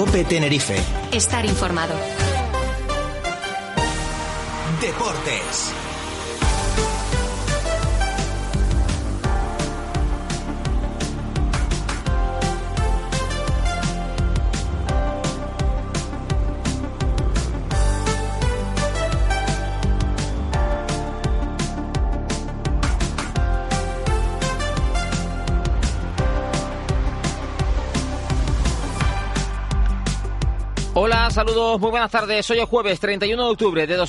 COPE Tenerife. Estar informado. Deportes. Hola, saludos, muy buenas tardes. Hoy es jueves 31 de octubre de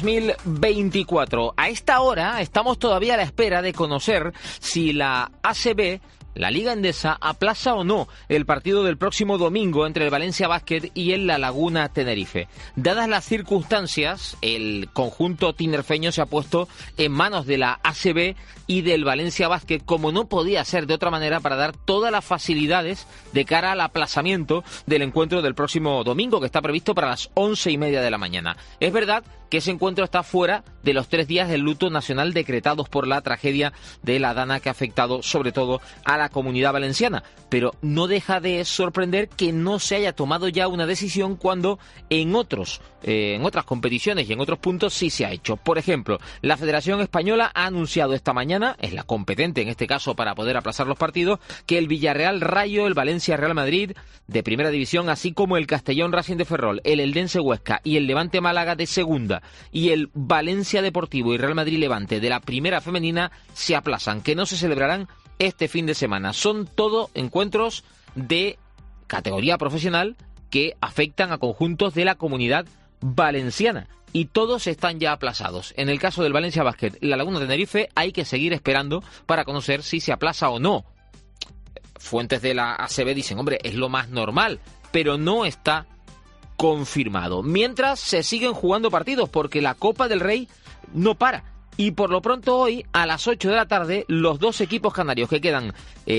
2024. A esta hora estamos todavía a la espera de conocer si la ACB, la Liga Endesa, aplaza o no el partido del próximo domingo entre el Valencia Basket y el La Laguna Tenerife. Dadas las circunstancias, el conjunto tinerfeño se ha puesto en manos de la ACB y del Valencia Basket, como no podía ser de otra manera, para dar todas las facilidades de cara al aplazamiento del encuentro del próximo domingo, que está previsto para las 11:30 de la mañana. Es verdad que ese encuentro está fuera de los 3 días del luto nacional decretados por la tragedia de la Dana, que ha afectado sobre todo a la comunidad valenciana, pero no deja de sorprender que no se haya tomado ya una decisión cuando en otras competiciones y en otros puntos sí se ha hecho. Por ejemplo, la Federación Española ha anunciado esta mañana, es la competente en este caso para poder aplazar los partidos, que el Villarreal Rayo, el Valencia Real Madrid de Primera División, así como el Castellón Racing de Ferrol, el Eldense Huesca y el Levante Málaga de Segunda y el Valencia Deportivo y Real Madrid Levante de la Primera Femenina se aplazan, que no se celebrarán este fin de semana. Son todo encuentros de categoría profesional que afectan a conjuntos de la comunidad valenciana y todos están ya aplazados. En el caso del Valencia Basket, La Laguna Tenerife, hay que seguir esperando para conocer si se aplaza o no. Fuentes de la ACB dicen, hombre, es lo más normal, pero no está confirmado. Mientras se siguen jugando partidos porque la Copa del Rey no para. Y por lo pronto hoy, a las 8 de la tarde, los 2 equipos canarios que quedan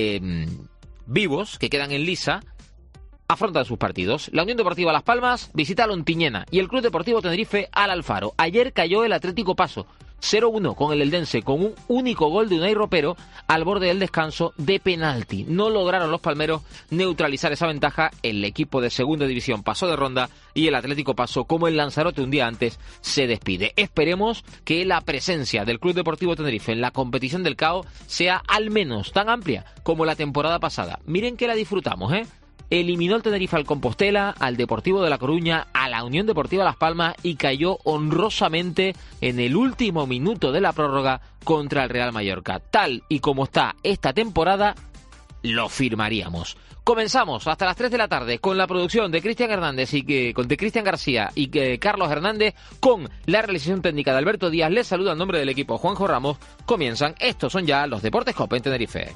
vivos, que quedan en liza, afrontan sus partidos. La Unión Deportiva Las Palmas visita a Lontiñena y el Club Deportivo Tenerife al Alfaro. Ayer cayó el Atlético Paso 0-1 con el Eldense, con un único gol de Unai Ropero al borde del descanso de penalti. No lograron los palmeros neutralizar esa ventaja. El equipo de Segunda División pasó de ronda y el Atlético Paso, como el Lanzarote un día antes, se despide. Esperemos que la presencia del Club Deportivo Tenerife en la competición del CAO sea al menos tan amplia como la temporada pasada. Miren que la disfrutamos, ¿eh? Eliminó el Tenerife al Compostela, al Deportivo de La Coruña, a la Unión Deportiva Las Palmas y cayó honrosamente en el último minuto de la prórroga contra el Real Mallorca. Tal y como está esta temporada, lo firmaríamos. Comenzamos hasta las 3 de la tarde con la producción de Cristian Hernández de Cristian García y Carlos Hernández, con la realización técnica de Alberto Díaz. Les saluda en nombre del equipo Juanjo Ramos. Comienzan, estos son ya los Deportes COPE en Tenerife.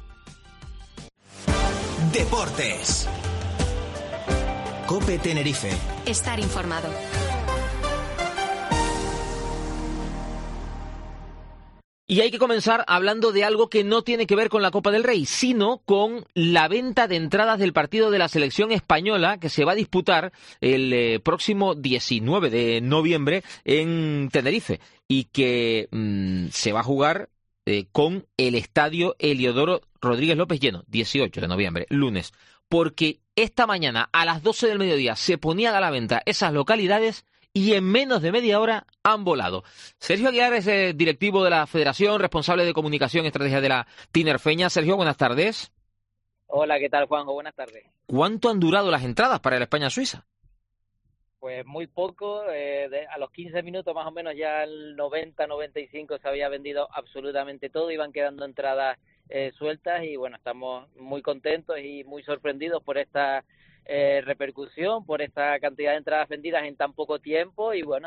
Deportes. COPE Tenerife. Estar informado. Y hay que comenzar hablando de algo que no tiene que ver con la Copa del Rey, sino con la venta de entradas del partido de la selección española que se va a disputar el próximo 19 de noviembre en Tenerife y que se va a jugar con el estadio Heliodoro Rodríguez López lleno, 18 de noviembre, lunes, porque esta mañana a las 12 del mediodía se ponían a la venta esas localidades y en menos de media hora han volado. Sergio Aguilar es directivo de la Federación, responsable de comunicación y estrategia de la tinerfeña. Sergio, buenas tardes. Hola, ¿qué tal, Juanjo? Buenas tardes. ¿Cuánto han durado las entradas para el España-Suiza? Pues muy poco, a los 15 minutos más o menos ya el 90-95 se había vendido absolutamente todo, iban quedando entradas sueltas y bueno, estamos muy contentos y muy sorprendidos por esta repercusión, por esta cantidad de entradas vendidas en tan poco tiempo y bueno,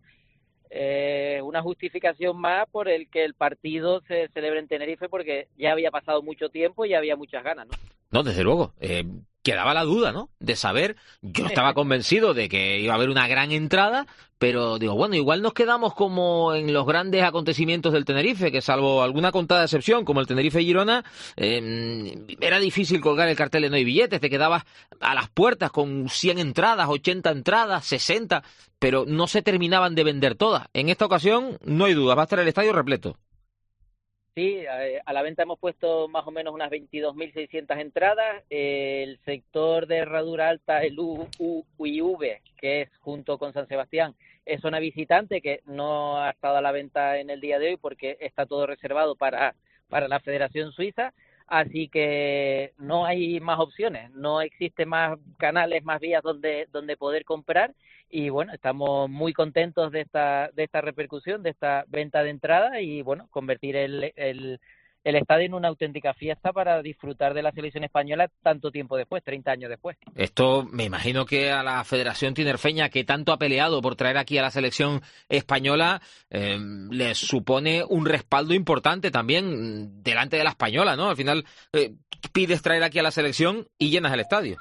una justificación más por el que el partido se celebre en Tenerife porque ya había pasado mucho tiempo y ya había muchas ganas, ¿no? No, desde luego. Quedaba la duda, ¿no? De saber, yo estaba convencido de que iba a haber una gran entrada, pero digo, bueno, igual nos quedamos como en los grandes acontecimientos del Tenerife, que salvo alguna contada excepción, como el Tenerife-Girona, era difícil colgar el cartel de no hay billetes, te quedabas a las puertas con 100 entradas, 80 entradas, 60, pero no se terminaban de vender todas. En esta ocasión, no hay duda, va a estar el estadio repleto. Sí, a la venta hemos puesto más o menos unas 22.600 entradas. El sector de Herradura Alta, el UIV, que es junto con San Sebastián, es zona visitante que no ha estado a la venta en el día de hoy porque está todo reservado para la Federación Suiza. Así que no hay más opciones, no existen más canales, más vías donde poder comprar. Y bueno, estamos muy contentos de esta repercusión, de esta venta de entrada y bueno, convertir el estadio en una auténtica fiesta para disfrutar de la selección española tanto tiempo después, 30 años después. Esto me imagino que a la Federación Tinerfeña, que tanto ha peleado por traer aquí a la selección española, les supone un respaldo importante también delante de la española, ¿no? Al final pides traer aquí a la selección y llenas el estadio.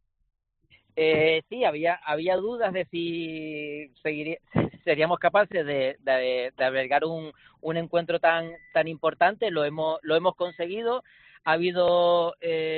Sí, había dudas de si seríamos capaces de albergar un encuentro tan importante. Lo hemos conseguido. Ha habido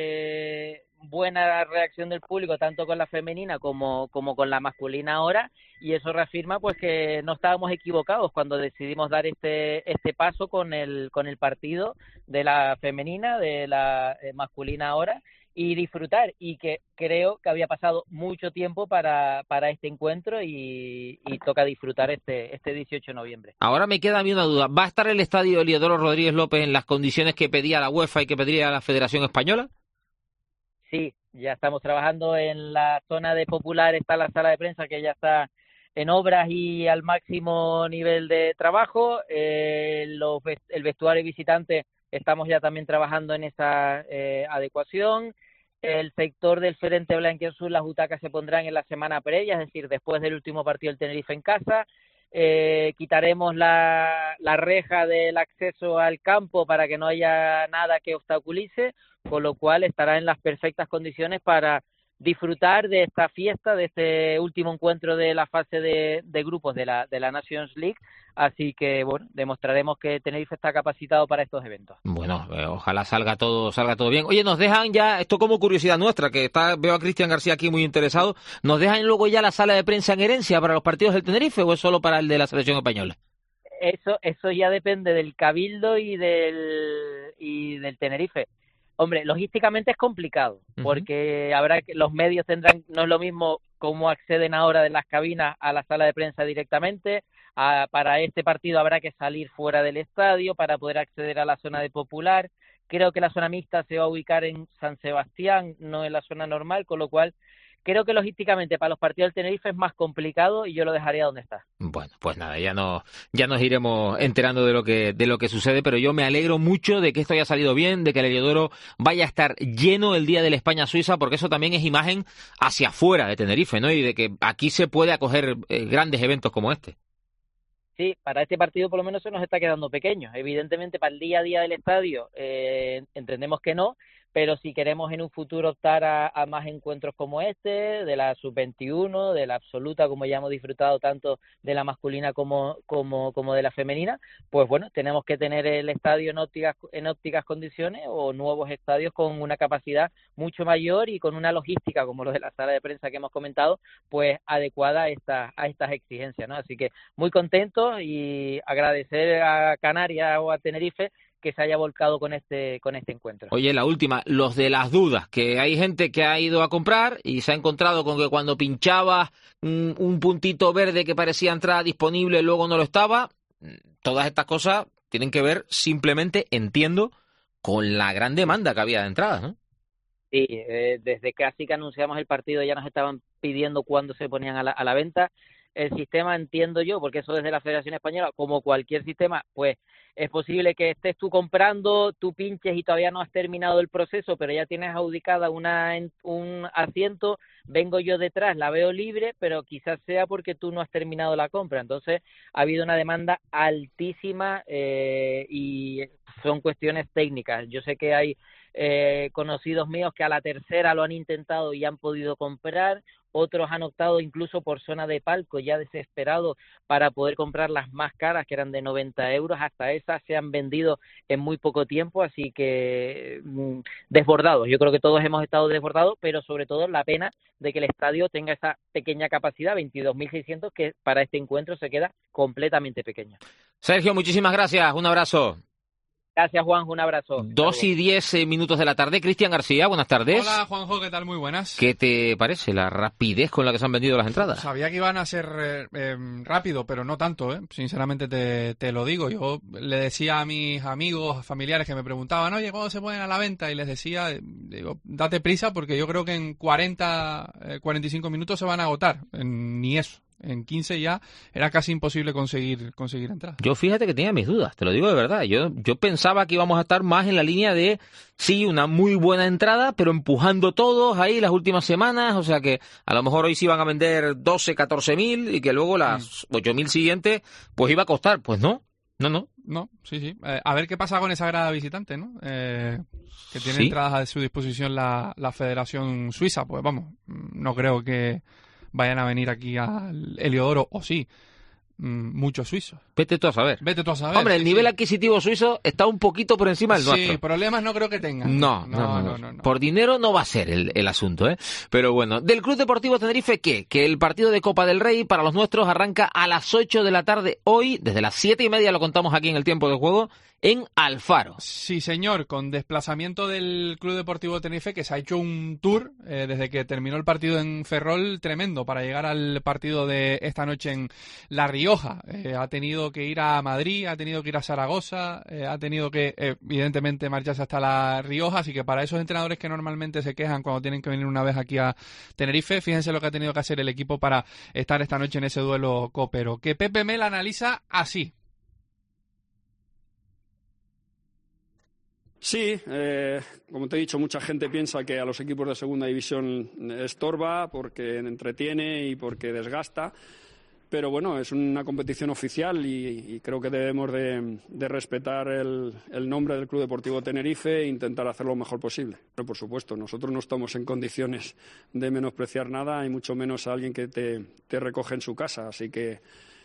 buena reacción del público tanto con la femenina como con la masculina ahora, y eso reafirma pues que no estábamos equivocados cuando decidimos dar este paso con el partido de la femenina, de la masculina ahora, y disfrutar, y que creo que había pasado mucho tiempo para este encuentro y toca disfrutar este 18 de noviembre. Ahora me queda a mí una duda. ¿Va a estar el estadio Eliodoro Rodríguez López en las condiciones que pedía la UEFA y que pediría la Federación Española? Sí, ya estamos trabajando en la zona de Popular, está la sala de prensa que ya está en obras y al máximo nivel de trabajo. El vestuario visitante estamos ya también trabajando en esa adecuación. El sector del Frente Blanquiazul, las butacas se pondrán en la semana previa, es decir, después del último partido del Tenerife en casa. Quitaremos la reja del acceso al campo para que no haya nada que obstaculice, con lo cual estará en las perfectas condiciones para disfrutar de esta fiesta, de este último encuentro de la fase de grupos de la Nations League. Así que, bueno, demostraremos que Tenerife está capacitado para estos eventos. Bueno, ojalá salga todo bien. Oye, nos dejan ya, esto como curiosidad nuestra, que veo a Cristian García aquí muy interesado, ¿nos dejan luego ya la sala de prensa en herencia para los partidos del Tenerife o es solo para el de la selección española? Eso ya depende del Cabildo y del Tenerife. Hombre, logísticamente es complicado, porque los medios tendrán, no es lo mismo cómo acceden ahora de las cabinas a la sala de prensa directamente. Para este partido habrá que salir fuera del estadio para poder acceder a la zona de Popular. Creo que la zona mixta se va a ubicar en San Sebastián, no en la zona normal, con lo cual creo que logísticamente para los partidos del Tenerife es más complicado y yo lo dejaría donde está. Bueno, pues nada, ya nos iremos enterando de lo que sucede, pero yo me alegro mucho de que esto haya salido bien, de que el Heliodoro vaya a estar lleno el día del España-Suiza, porque eso también es imagen hacia afuera de Tenerife, ¿no? Y de que aquí se puede acoger grandes eventos como este. Sí, para este partido por lo menos se nos está quedando pequeño. Evidentemente para el día a día del estadio entendemos que no, pero si queremos en un futuro optar a más encuentros como este, de la sub-21, de la absoluta, como ya hemos disfrutado tanto de la masculina como de la femenina, pues bueno, tenemos que tener el estadio en ópticas condiciones o nuevos estadios con una capacidad mucho mayor y con una logística como lo de la sala de prensa que hemos comentado, pues adecuada a estas exigencias, ¿no? Así que muy contentos y agradecer a Canarias o a Tenerife que se haya volcado con este encuentro. Oye, la última, los de las dudas, que hay gente que ha ido a comprar y se ha encontrado con que cuando pinchaba un puntito verde que parecía entrada disponible luego no lo estaba. Todas estas cosas tienen que ver simplemente, entiendo, con la gran demanda que había de entradas, ¿no? Sí, desde casi que anunciamos el partido ya nos estaban pidiendo cuándo se ponían a la venta. El sistema, entiendo yo, porque eso desde la Federación Española, como cualquier sistema, pues es posible que estés tú comprando, tú pinches y todavía no has terminado el proceso, pero ya tienes adjudicada un asiento, vengo yo detrás, la veo libre, pero quizás sea porque tú no has terminado la compra. Entonces ha habido una demanda altísima y son cuestiones técnicas. Yo sé que hay conocidos míos que a la tercera lo han intentado y han podido comprar. Otros han optado incluso por zona de palco, ya desesperados para poder comprar las más caras, que eran de 90 euros. Hasta esas se han vendido en muy poco tiempo, así que desbordados. Yo creo que todos hemos estado desbordados, pero sobre todo la pena de que el estadio tenga esa pequeña capacidad, 22.600, que para este encuentro se queda completamente pequeño. Sergio, muchísimas gracias. Un abrazo. Gracias, Juanjo, un abrazo. 2:10 de la tarde. Cristian García, buenas tardes. Hola, Juanjo, ¿qué tal? Muy buenas. ¿Qué te parece la rapidez con la que se han vendido las entradas? Sabía que iban a ser rápido, pero no tanto, ¿eh? Sinceramente te lo digo. Yo le decía a mis amigos, familiares que me preguntaban, oye, ¿cuándo se ponen a la venta? Y les decía, digo, date prisa porque yo creo que en 45 minutos se van a agotar. Ni eso. En 15 ya era casi imposible conseguir entradas. Yo fíjate que tenía mis dudas, te lo digo de verdad. Yo pensaba que íbamos a estar más en la línea de, sí, una muy buena entrada, pero empujando todos ahí las últimas semanas. O sea que a lo mejor hoy sí iban a vender 12, 14.000 y que luego las 8.000 siguientes pues iba a costar. Pues no. No, sí. A ver qué pasa con esa grada visitante, ¿no? Que tiene ¿Sí? entradas a su disposición la Federación Suiza. Pues vamos, no creo que vayan a venir aquí al Heliodoro, o sí, muchos suizos. Vete tú a saber. Hombre, el nivel adquisitivo suizo está un poquito por encima del nuestro. Sí, problemas no creo que tengan. No. Por dinero no va a ser el asunto, ¿eh? Pero bueno, del Club Deportivo Tenerife, ¿qué? Que el partido de Copa del Rey para los nuestros arranca a las 8 de la tarde hoy, desde las 7:30 lo contamos aquí en el tiempo de juego, en Alfaro. Sí, señor, con desplazamiento del Club Deportivo Tenerife, que se ha hecho un tour desde que terminó el partido en Ferrol tremendo para llegar al partido de esta noche en La Rioja. Ha tenido que ir a Madrid, ha tenido que ir a Zaragoza, ha tenido que, evidentemente, marcharse hasta La Rioja, así que para esos entrenadores que normalmente se quejan cuando tienen que venir una vez aquí a Tenerife, fíjense lo que ha tenido que hacer el equipo para estar esta noche en ese duelo copero, que Pepe Mel analiza así. Sí, como te he dicho, mucha gente piensa que a los equipos de segunda división estorba porque entretiene y porque desgasta, pero bueno, es una competición oficial y creo que debemos de respetar el nombre del Club Deportivo Tenerife e intentar hacerlo lo mejor posible. Pero por supuesto, nosotros no estamos en condiciones de menospreciar nada y mucho menos a alguien que te recoge en su casa, así que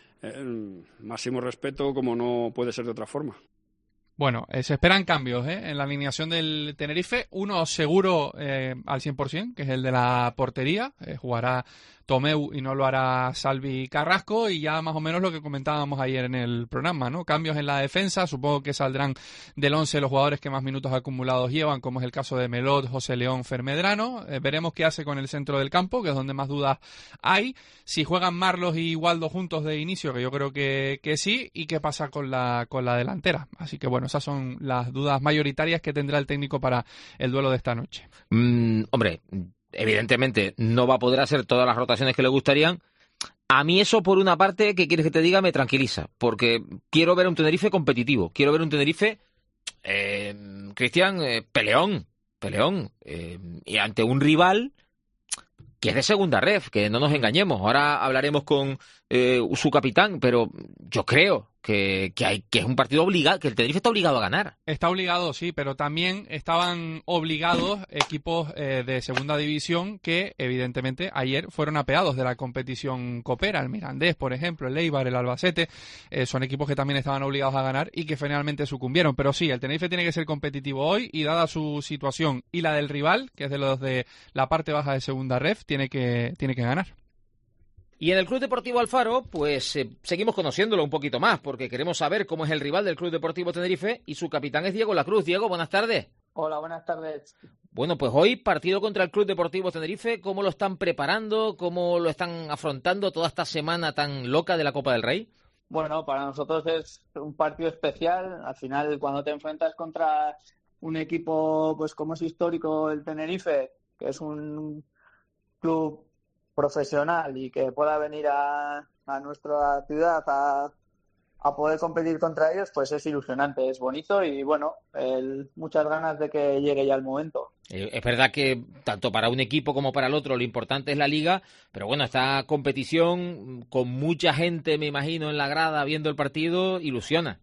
máximo respeto como no puede ser de otra forma. Bueno, se esperan cambios en la alineación del Tenerife. Uno seguro al 100%, que es el de la portería. Jugará Tomeu y no lo hará Salvi Carrasco. Y ya más o menos lo que comentábamos ayer en el programa, ¿no? Cambios en la defensa. Supongo que saldrán del 11 los jugadores que más minutos acumulados llevan, como es el caso de Melot, José León, Fermedrano. Veremos qué hace con el centro del campo, que es donde más dudas hay. Si juegan Marlos y Waldo juntos de inicio, que yo creo que sí. Y qué pasa con la delantera. Así que bueno, esas son las dudas mayoritarias que tendrá el técnico para el duelo de esta noche. Hombre, evidentemente no va a poder hacer todas las rotaciones que le gustarían. A mí eso, por una parte, ¿qué quieres que te diga? Me tranquiliza, porque quiero ver un Tenerife competitivo, quiero ver un Tenerife, Cristian, peleón, y ante un rival que es de segunda ref, que no nos engañemos. Ahora hablaremos con su capitán, pero yo creo que es un partido obligado, que el Tenerife está obligado a ganar. Está obligado, sí, pero también estaban obligados equipos de segunda división que, evidentemente, ayer fueron apeados de la competición copera. El Mirandés, por ejemplo, el Eibar, el Albacete, son equipos que también estaban obligados a ganar y que finalmente sucumbieron. Pero sí, el Tenerife tiene que ser competitivo hoy y, dada su situación y la del rival, que es de los de la parte baja de segunda ref, tiene que ganar. Y en el Club Deportivo Alfaro, pues seguimos conociéndolo un poquito más, porque queremos saber cómo es el rival del Club Deportivo Tenerife y su capitán es Diego Lacruz. Diego, buenas tardes. Hola, buenas tardes. Bueno, pues hoy partido contra el Club Deportivo Tenerife. ¿Cómo lo están preparando? ¿Cómo lo están afrontando toda esta semana tan loca de la Copa del Rey? Bueno, para nosotros es un partido especial. Al final, cuando te enfrentas contra un equipo, pues como es histórico el Tenerife, que es un club profesional y que pueda venir a nuestra ciudad a poder competir contra ellos, pues es ilusionante, es bonito y bueno, muchas ganas de que llegue ya el momento. Es verdad que tanto para un equipo como para el otro lo importante es la liga, pero bueno, esta competición con mucha gente, me imagino, en la grada viendo el partido, ilusiona.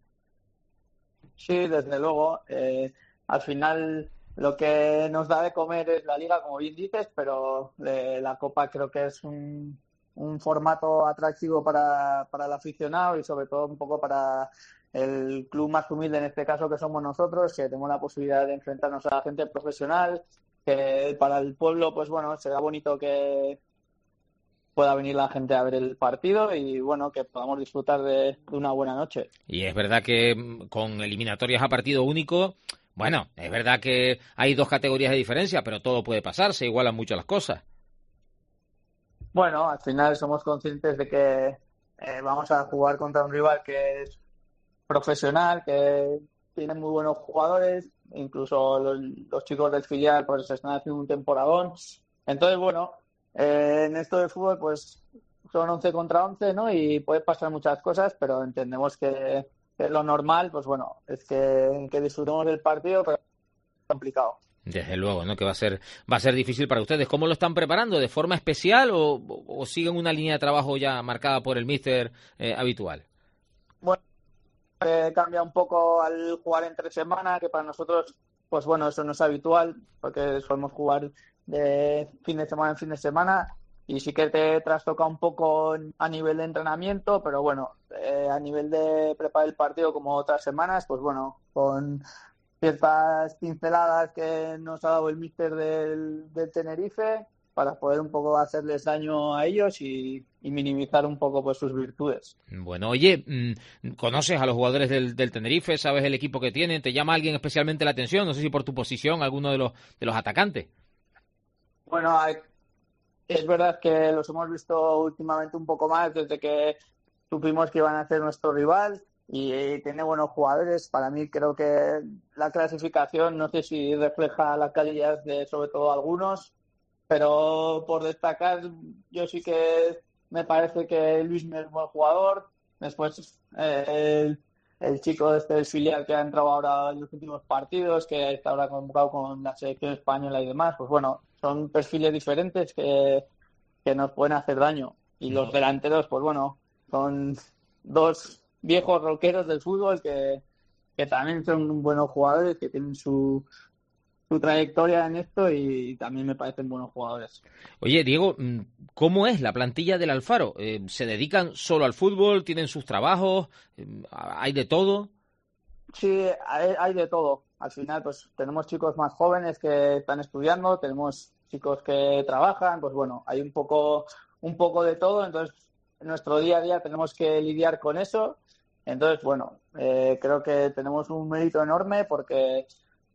Sí, desde luego. Al final lo que nos da de comer es la liga, como bien dices, pero la Copa creo que es un formato atractivo para el aficionado y sobre todo un poco para el club más humilde, en este caso, que somos nosotros, que tenemos la posibilidad de enfrentarnos a gente profesional, que para el pueblo, pues bueno, será bonito que pueda venir la gente a ver el partido y bueno, que podamos disfrutar de una buena noche. Y es verdad que con eliminatorias a partido único, bueno, es verdad que hay 2 categorías de diferencia, pero todo puede pasar, se igualan mucho las cosas. Bueno, al final somos conscientes de que vamos a jugar contra un rival que es profesional, que tiene muy buenos jugadores, incluso los chicos del filial pues están haciendo un temporadón. Entonces, bueno, en esto de fútbol pues son 11 contra 11, ¿no? Y puede pasar muchas cosas, pero entendemos que lo normal, pues bueno, es que disfrutemos del partido, pero es complicado. Desde luego, ¿no? Que va a ser difícil para ustedes. ¿Cómo lo están preparando? ¿De forma especial o siguen una línea de trabajo ya marcada por el míster habitual? Bueno, cambia un poco al jugar entre semana, que para nosotros, pues bueno, eso no es habitual, porque solemos jugar de fin de semana en fin de semana, y sí que te trastoca un poco a nivel de entrenamiento, pero bueno, a nivel de preparar el partido como otras semanas, pues bueno, con ciertas pinceladas que nos ha dado el míster del Tenerife para poder un poco hacerles daño a ellos y minimizar un poco pues sus virtudes. Bueno, oye, ¿conoces a los jugadores del Tenerife? ¿Sabes el equipo que tienen? ¿Te llama alguien especialmente la atención? No sé si por tu posición, alguno de los atacantes. Bueno, es verdad que los hemos visto últimamente un poco más desde que supimos que iban a ser nuestro rival. Y tiene buenos jugadores. Para mí creo que la clasificación no sé si refleja la calidad de sobre todo algunos, pero por destacar yo sí que me parece que Luis es buen jugador. Después el chico del filial que ha entrado ahora en los últimos partidos, que está ahora convocado con la selección española y demás, pues bueno, son perfiles diferentes que nos pueden hacer daño. Y los delanteros, pues bueno, son 2 viejos rockeros del fútbol que también son buenos jugadores, que tienen su trayectoria en esto y también me parecen buenos jugadores. Oye, Diego, ¿cómo es la plantilla del Alfaro? ¿Se dedican solo al fútbol? ¿Tienen sus trabajos? ¿Hay de todo? Sí, hay de todo. Al final, pues tenemos chicos más jóvenes que están estudiando, tenemos chicos que trabajan, pues bueno, hay un poco de todo. Entonces, en nuestro día a día tenemos que lidiar con eso. Entonces, bueno, creo que tenemos un mérito enorme porque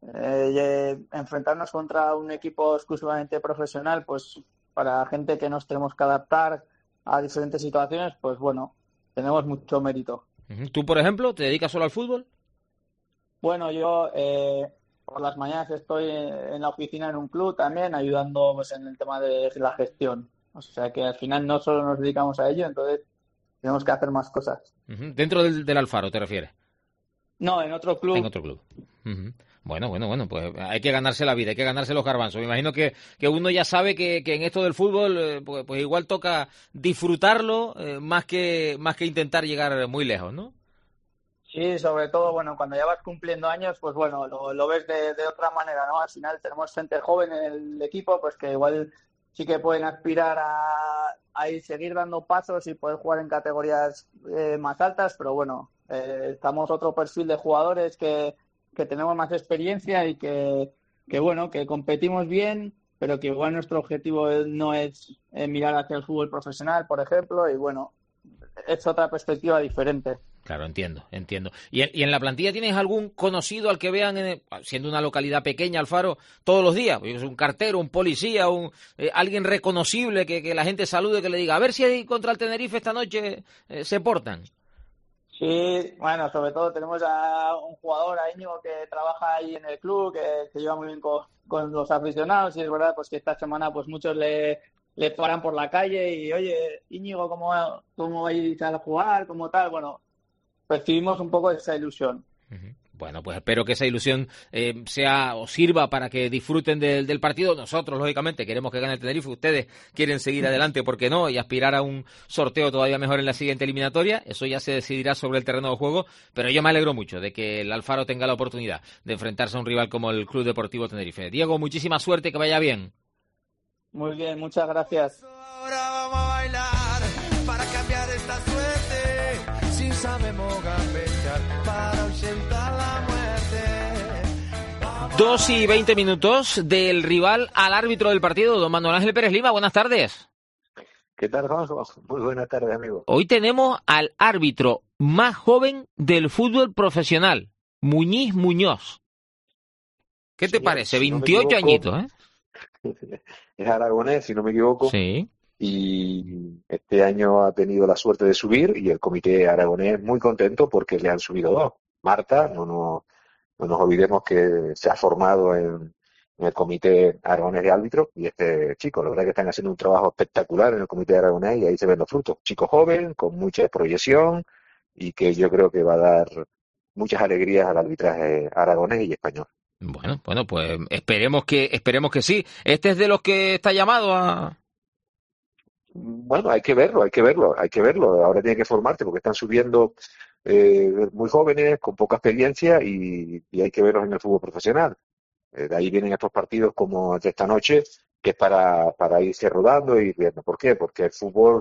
enfrentarnos contra un equipo exclusivamente profesional, pues para gente que nos tenemos que adaptar a diferentes situaciones, pues bueno, tenemos mucho mérito. ¿Tú, por ejemplo, te dedicas solo al fútbol? Bueno, yo por las mañanas estoy en la oficina en un club también, ayudando pues en el tema de la gestión. O sea que al final no solo nos dedicamos a ello, entonces tenemos que hacer más cosas. ¿Dentro del Alfaro te refieres? No, en otro club. En otro club. Bueno, pues hay que ganarse la vida, hay que ganarse los garbanzos. Me imagino que uno ya sabe que en esto del fútbol pues igual toca disfrutarlo más que intentar llegar muy lejos, ¿no? Sí, sobre todo, bueno, cuando ya vas cumpliendo años, pues bueno, lo ves de otra manera, ¿no? Al final tenemos gente joven en el equipo, pues que igual sí que pueden aspirar a seguir dando pasos y poder jugar en categorías más altas, pero bueno, estamos otro perfil de jugadores que tenemos más experiencia y que bueno, que competimos bien, pero que igual nuestro objetivo no es mirar hacia el fútbol profesional, por ejemplo, y bueno, es otra perspectiva diferente. Claro, entiendo. ¿Y en la plantilla tienes algún conocido al que vean, siendo una localidad pequeña, Alfaro, todos los días? Pues un cartero, un policía, alguien reconocible que la gente salude, que le diga, a ver si contra el Tenerife esta noche se portan. Sí, bueno, sobre todo tenemos a un jugador, a Íñigo, que trabaja ahí en el club, que se lleva muy bien con los aficionados, y es verdad pues que esta semana pues muchos le paran por la calle y, oye, Íñigo, ¿cómo vais a jugar? ¿Cómo tal? Bueno, percibimos un poco esa ilusión. Bueno, pues espero que esa ilusión sea o sirva para que disfruten del partido. Nosotros, lógicamente, queremos que gane el Tenerife. Ustedes quieren seguir adelante, ¿por qué no? Y aspirar a un sorteo todavía mejor en la siguiente eliminatoria. Eso ya se decidirá sobre el terreno de juego. Pero yo me alegro mucho de que el Alfaro tenga la oportunidad de enfrentarse a un rival como el Club Deportivo Tenerife. Diego, muchísima suerte, que vaya bien. Muy bien, muchas gracias. Ahora vamos a bailar para cambiar esta suerte. Si sabemos gambetear para ausentar la muerte. 2:20 del rival al árbitro del partido, don Manuel Ángel Pérez Lima. Buenas tardes. ¿Qué tal, Juanjo? Muy buenas tardes, amigo. Hoy tenemos al árbitro más joven del fútbol profesional, Muñiz Muñoz. ¿Qué te parece? 28 añitos, ¿eh? Es aragonés, si no me equivoco. Sí. Y este año ha tenido la suerte de subir y el comité aragonés muy contento porque le han subido 2. Marta, no nos olvidemos que se ha formado en el comité aragonés de árbitros y este chico, la verdad que están haciendo un trabajo espectacular en el comité aragonés y ahí se ven los frutos. Chico joven, con mucha proyección y que yo creo que va a dar muchas alegrías al arbitraje aragonés y español. Bueno, pues esperemos que sí. ¿Este es de los que está llamado a...? Bueno, hay que verlo. Ahora tiene que formarse porque están subiendo muy jóvenes, con poca experiencia y hay que verlos en el fútbol profesional. De ahí vienen estos partidos como el de esta noche, que es para irse rodando y viendo. ¿Por qué? Porque el fútbol,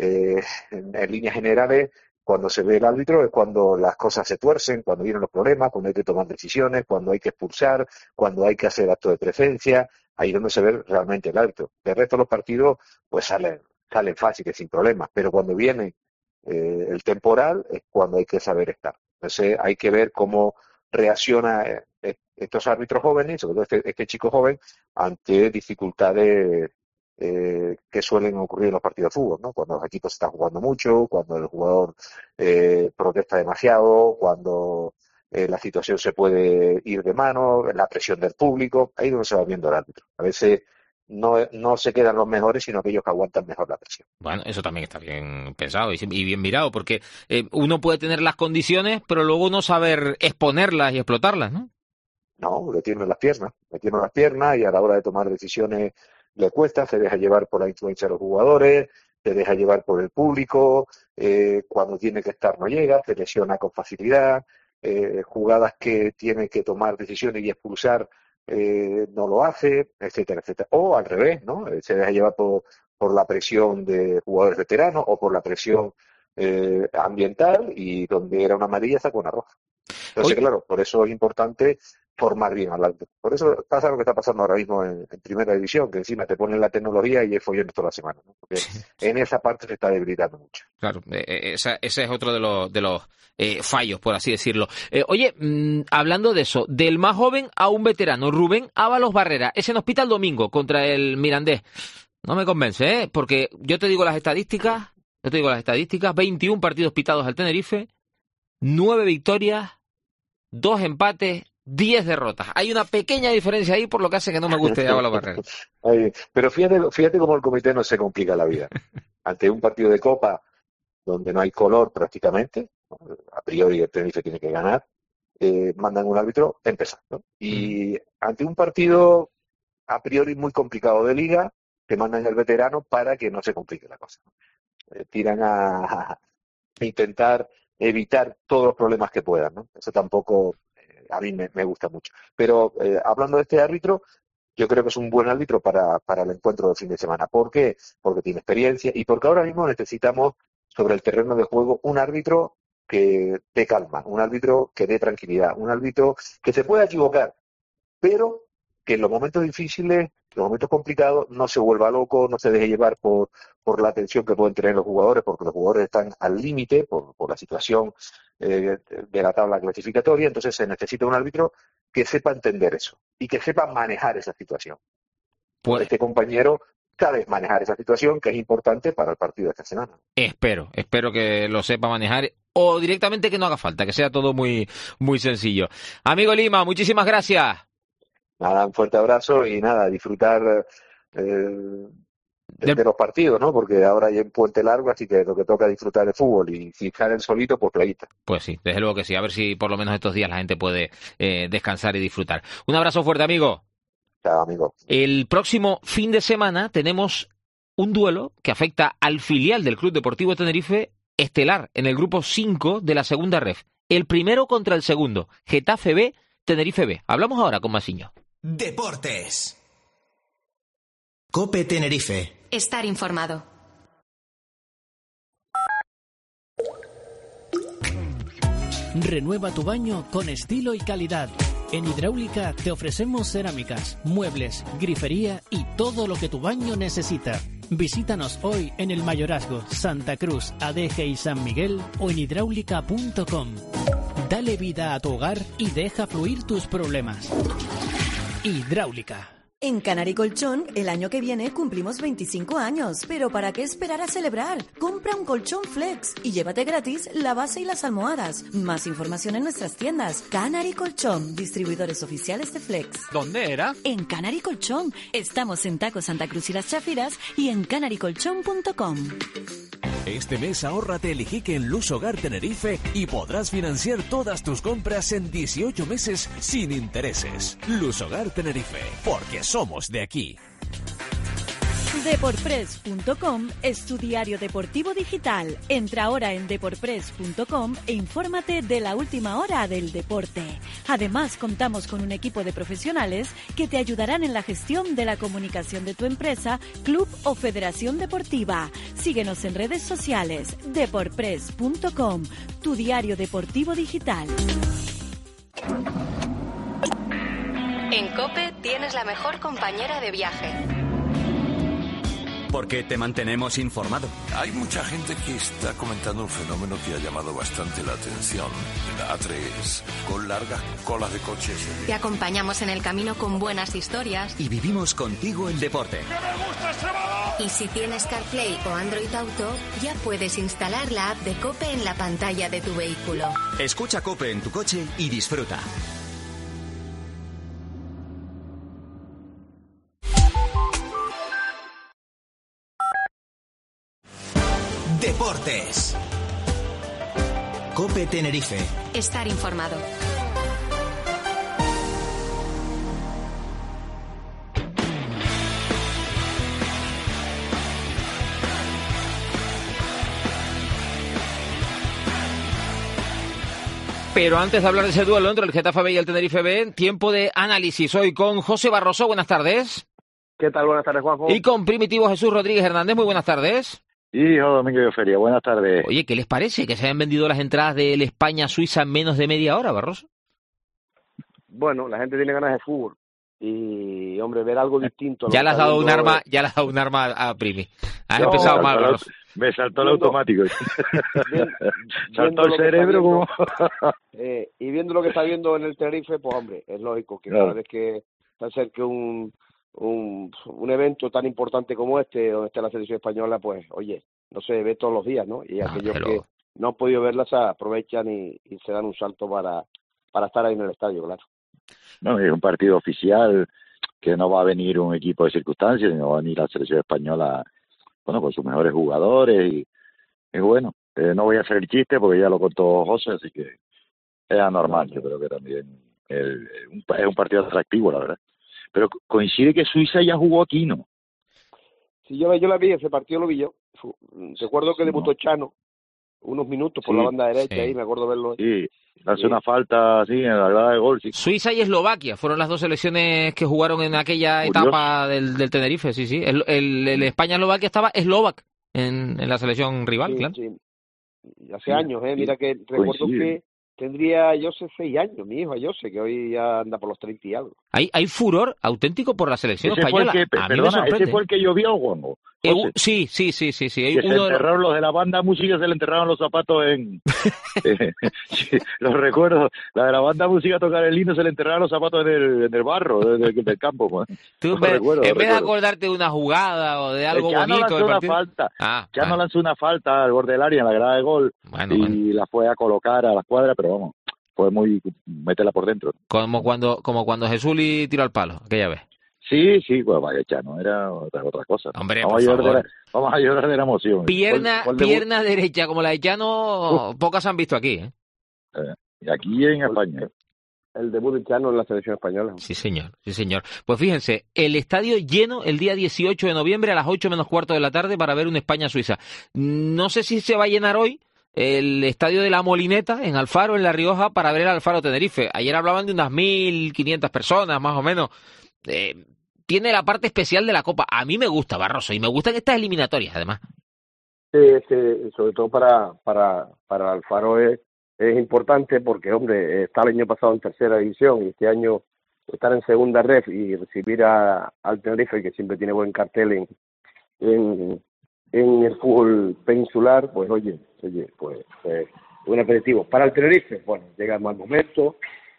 en líneas generales, cuando se ve el árbitro es cuando las cosas se tuercen, cuando vienen los problemas, cuando hay que tomar decisiones, cuando hay que expulsar, cuando hay que hacer actos de presencia, ahí es donde se ve realmente el árbitro. El resto de los partidos pues salen fáciles, sin problemas, pero cuando viene el temporal es cuando hay que saber estar. Entonces hay que ver cómo reacciona estos árbitros jóvenes, sobre todo este chico joven, ante dificultades que suelen ocurrir en los partidos de fútbol, ¿no? Cuando los equipos están jugando mucho, cuando el jugador protesta demasiado, cuando la situación se puede ir de mano, la presión del público, ahí es donde se va viendo el árbitro. A veces no se quedan los mejores, sino aquellos que aguantan mejor la presión. Bueno, eso también está bien pensado y bien mirado, porque uno puede tener las condiciones, pero luego no saber exponerlas y explotarlas, ¿no? No, le tienen las piernas y a la hora de tomar decisiones le cuesta, se deja llevar por la influencia de los jugadores, se deja llevar por el público, cuando tiene que estar no llega, se lesiona con facilidad, jugadas que tiene que tomar decisiones y expulsar no lo hace, etcétera, etcétera. O al revés, ¿no? Se deja llevar por la presión de jugadores veteranos o por la presión ambiental y donde era una amarilla sacó una roja. Entonces, claro, por eso es importante formar bien al árbitro. Por eso pasa lo que está pasando ahora mismo en primera división, que encima te ponen la tecnología y es follón toda la semana, ¿no? Porque en esa parte se está debilitando mucho. Claro, ese es otro de los fallos, por así decirlo. Oye, hablando de eso, del más joven a un veterano, Rubén Ábalos Barrera, ese nos pita el domingo contra el Mirandés. No me convence, porque yo te digo las estadísticas, 21 partidos pitados al Tenerife, 9 victorias, 2 empates, 10 derrotas. Hay una pequeña diferencia ahí, por lo que hace que no me guste Ábalos Barrera. Pero fíjate cómo el comité no se complica la vida. Ante un partido de Copa donde no hay color prácticamente, a priori el Tenerife tiene que ganar, mandan un árbitro empezando. Y ante un partido a priori muy complicado de Liga, te mandan el veterano para que no se complique la cosa. Tiran a intentar evitar todos los problemas que puedan, ¿no? Eso tampoco a mí me gusta mucho. Pero hablando de este árbitro, yo creo que es un buen árbitro para el encuentro del fin de semana. ¿Por qué? Porque tiene experiencia y porque ahora mismo necesitamos sobre el terreno de juego un árbitro que dé calma, un árbitro que dé tranquilidad, un árbitro que se pueda equivocar, pero que en los momentos difíciles, los momentos complicados, no se vuelva loco, no se deje llevar por la tensión que pueden tener los jugadores, porque los jugadores están al límite por la situación de la tabla clasificatoria. Entonces se necesita un árbitro que sepa entender eso y que sepa manejar esa situación. Pues este compañero sabe manejar esa situación, que es importante para el partido de esta semana. Espero que lo sepa manejar o directamente que no haga falta, que sea todo muy, muy sencillo. Amigo Lima, muchísimas gracias. Nada, un fuerte abrazo y nada, disfrutar de los partidos, ¿no? Porque ahora hay un puente largo, así que lo que toca es disfrutar de fútbol y si sale el solito, pues playita. Pues sí, desde luego que sí. A ver si por lo menos estos días la gente puede descansar y disfrutar. Un abrazo fuerte, amigo. Chao, amigo. El próximo fin de semana tenemos un duelo que afecta al filial del Club Deportivo Tenerife, estelar, en el grupo 5 de la segunda ref. El primero contra el segundo, Getafe B, Tenerife B. Hablamos ahora con Masiño. Deportes. COPE Tenerife. Estar informado. Renueva tu baño con estilo y calidad. En Hidráulica te ofrecemos cerámicas, muebles, grifería y todo lo que tu baño necesita. Visítanos hoy en el Mayorazgo, Santa Cruz, Adeje y San Miguel o en hidráulica.com. Dale vida a tu hogar y deja fluir tus problemas. Hidráulica. En Canary Colchón, el año que viene cumplimos 25 años, pero ¿para qué esperar a celebrar? Compra un colchón Flex y llévate gratis la base y las almohadas. Más información en nuestras tiendas. Canary Colchón, distribuidores oficiales de Flex. ¿Dónde era? En Canary Colchón. Estamos en Taco Santa Cruz y Las Chafiras y en canarycolchón.com. Este mes ahórrate el Ijique en Luz Hogar Tenerife y podrás financiar todas tus compras en 18 meses sin intereses. Luz Hogar Tenerife, porque somos de aquí. Deporpress.com es tu diario deportivo digital. Entra ahora en deporpress.com e infórmate de la última hora del deporte. Además, contamos con un equipo de profesionales que te ayudarán en la gestión de la comunicación de tu empresa, club o federación deportiva. Síguenos en redes sociales. Deporpress.com, tu diario deportivo digital. En COPE tienes la mejor compañera de viaje. Porque te mantenemos informado. Hay mucha gente que está comentando un fenómeno que ha llamado bastante la atención. La A3, con largas colas de coches. Te acompañamos en el camino con buenas historias. Y vivimos contigo el deporte. ¡Que me gusta este balón! Y si tienes CarPlay o Android Auto, ya puedes instalar la app de COPE en la pantalla de tu vehículo. Escucha COPE en tu coche y disfruta. Deportes. COPE Tenerife. Estar informado. Pero antes de hablar de ese duelo entre el Getafe B y el Tenerife B, tiempo de análisis hoy con José Barroso. Buenas tardes. ¿Qué tal? Buenas tardes, Juanjo. Y con Primitivo Jesús Rodríguez Hernández. Muy buenas tardes. Hijo Domingo de Feria, buenas tardes. Oye, ¿qué les parece que se hayan vendido las entradas del España-Suiza en menos de media hora, Barroso? Bueno, la gente tiene ganas de fútbol y, hombre, ver algo distinto. Ya le has dado un arma a Primi. Has empezado mal, Barroso. Me saltó el automático. Saltó el cerebro como... y viendo lo que está viendo en el Tenerife, pues, hombre, es lógico que cada vez que se acerque un evento tan importante como este, donde está la selección española, pues, oye, no se ve todos los días, ¿no? Y aquellos que no han podido verla se aprovechan y se dan un salto para estar ahí en el estadio, claro. No, es un partido oficial que no va a venir un equipo de circunstancias, sino va a venir la selección española, bueno, con sus mejores jugadores y bueno, no voy a hacer el chiste porque ya lo contó José, así que es anormal. Yo creo que también es un partido atractivo, la verdad. Pero coincide que Suiza ya jugó aquí, ¿no? Sí, yo la vi, ese partido lo vi yo. Recuerdo que debutó Chano unos minutos por la banda derecha, ahí me acuerdo verlo. Sí, hace una falta así en la grada de gol. Sí. Suiza y Eslovaquia fueron las dos selecciones que jugaron en aquella etapa del Tenerife, sí. El España-Eslovaquia estaba Eslovac en la selección rival, claro. Sí. Hace años, mira que recuerdo que tendría, yo sé, 6 años, mi hijo, yo sé que hoy ya anda por los 30 y algo. Hay furor auténtico por la selección ese española. Ese fue el que llovió, Juanjo. Sí. Que se enterraron los de la banda música, se le enterraron los zapatos en... sí, los recuerdo. La de la banda música tocar el himno, se le enterraron los zapatos en el barro del campo. Man. Tú, en vez de acordarte de una jugada o de algo bonito... No lanzó una falta al borde del área en la grada de gol la fue a colocar a la cuadra, pero vamos, fue muy... métela por dentro. Como cuando Jesús le tiró al palo, aquella vez. Sí, pues vaya, Chano, era otra cosa. Hombre, vamos a llorar de la emoción. Pierna derecha como la de Chano, pocas han visto aquí. Y aquí en España. El debut de Chano en la selección española. Sí, señor. Pues fíjense, el estadio lleno el día 18 de noviembre a las 8 menos cuarto de la tarde para ver un España-Suiza. No sé si se va a llenar hoy el estadio de la Molineta en Alfaro, en La Rioja, para ver el Alfaro-Tenerife. Ayer hablaban de unas 1.500 personas, más o menos. Tiene la parte especial de la Copa. A mí me gusta, Barroso, y me gustan estas eliminatorias, además. Sí, sobre todo para Alfaro es importante porque, hombre, está el año pasado en tercera división y este año estar en segunda ref y recibir al Tenerife, que siempre tiene buen cartel en el fútbol peninsular, pues oye, pues un aperitivo. Para el Tenerife, bueno, llega el mal momento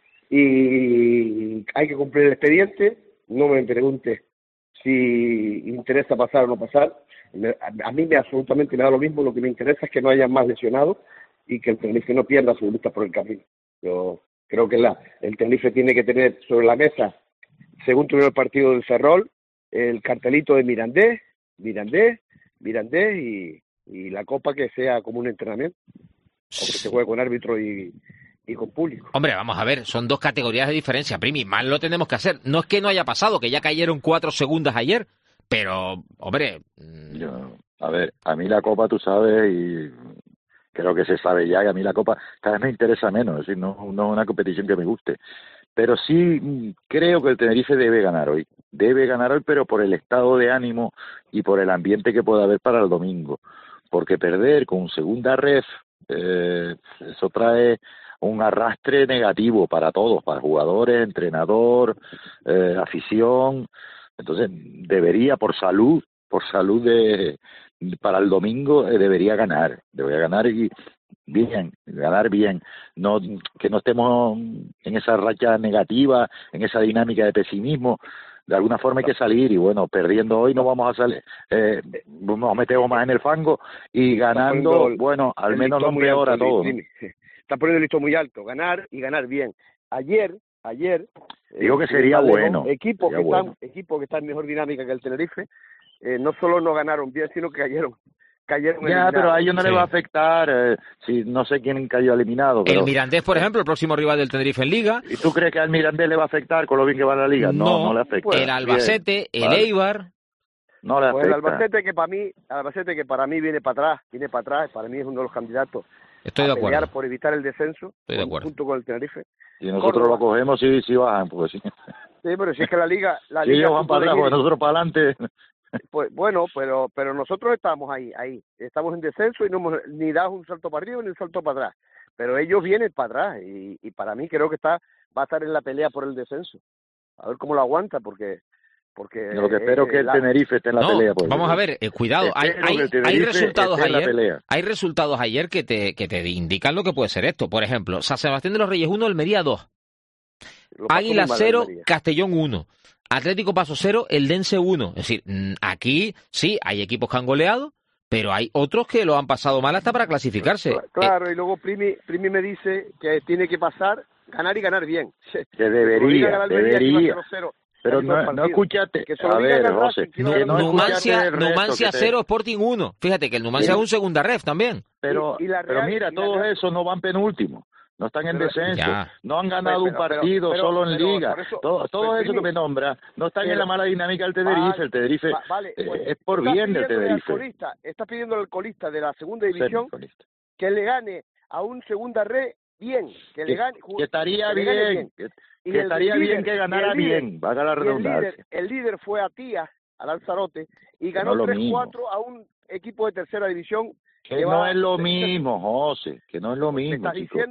y hay que cumplir el expediente. No me pregunte si interesa pasar o no pasar. A mí absolutamente me da lo mismo. Lo que me interesa es que no haya más lesionados y que el Tenerife no pierda su lista por el camino. Yo creo que el Tenerife tiene que tener sobre la mesa, según tuvieron el partido del Ferrol, el cartelito de Mirandés y la Copa que sea como un entrenamiento, o que se juegue con árbitro y con público. Hombre, vamos a ver, son dos categorías de diferencia, Primi, mal lo tenemos que hacer. No es que no haya pasado, que ya cayeron 4 segundas ayer, pero, hombre... A ver, a mí la Copa, tú sabes, y creo que se sabe ya que a mí la Copa cada vez me interesa menos, es decir, no es una competición que me guste. Pero sí creo que el Tenerife debe ganar hoy, pero por el estado de ánimo y por el ambiente que pueda haber para el domingo. Porque perder con segunda ref, eso trae un arrastre negativo para todos, para jugadores, entrenador, afición. Entonces debería, por salud para el domingo, debería ganar y ganar bien, no que no estemos en esa racha negativa, en esa dinámica de pesimismo. De alguna forma hay que salir y bueno, perdiendo hoy no vamos a salir, nos metemos más en el fango y ganando, bueno, al menos no empeora todo. Está poniendo el listón muy alto, ganar y ganar bien. Ayer digo que sería bueno. Equipos que están en mejor dinámica que el Tenerife, no solo no ganaron bien, sino que cayeron ya, eliminados. pero a ellos no les va a afectar, si no sé quién cayó eliminado. Pero... El Mirandés, por ejemplo, el próximo rival del Tenerife en Liga. ¿Y tú crees que al Mirandés le va a afectar con lo bien que va a la Liga? No le afecta. El Albacete, el Eibar. No le afecta. Pues el Albacete que para mí viene para atrás, para mí es uno de los candidatos. Estoy de acuerdo. Por evitar el descenso, Estoy de acuerdo. Junto con el Tenerife. Y nosotros lo cogemos si bajan, pues sí. Sí, pero si es que la liga si ellos van para atrás, pues nosotros para adelante. Pues bueno, pero nosotros estamos ahí, estamos en descenso y no hemos ni dado un salto para arriba ni un salto para atrás, pero ellos vienen para atrás y para mí creo que va a estar en la pelea por el descenso, a ver cómo lo aguanta, porque lo que espero es que el Tenerife esté en la pelea. Pues, vamos a ver, cuidado, hay resultados ayer que te indican lo que puede ser esto. Por ejemplo, San Sebastián de los Reyes 1, Almería 2, Águila 0, Castellón 1, Atlético Paso 0, Eldense 1. Es decir, aquí sí, hay equipos que han goleado, pero hay otros que lo han pasado mal hasta para clasificarse. Claro, y luego Primi me dice que tiene que pasar, ganar y ganar bien. Que debería. Pero no escuchaste, a ver, José, Numancia 0, Sporting 1. Fíjate que el Numancia es un segunda ref también. Pero mira, todos esos no van penúltimos. No están en descenso, no han ganado un partido solo en Liga. Todo eso que me nombra no están en la mala dinámica del Tenerife. El Tenerife es por bien del Tenerife. Está pidiendo al colista de la segunda división que le gane a un segunda red bien, que le gane. Que estaría bien, que estaría bien que ganara bien, valga la redundancia. El líder fue a Tía, al Lanzarote, y ganó 3-4 a un equipo de tercera división. Que no es lo mismo, José, que no es lo mismo.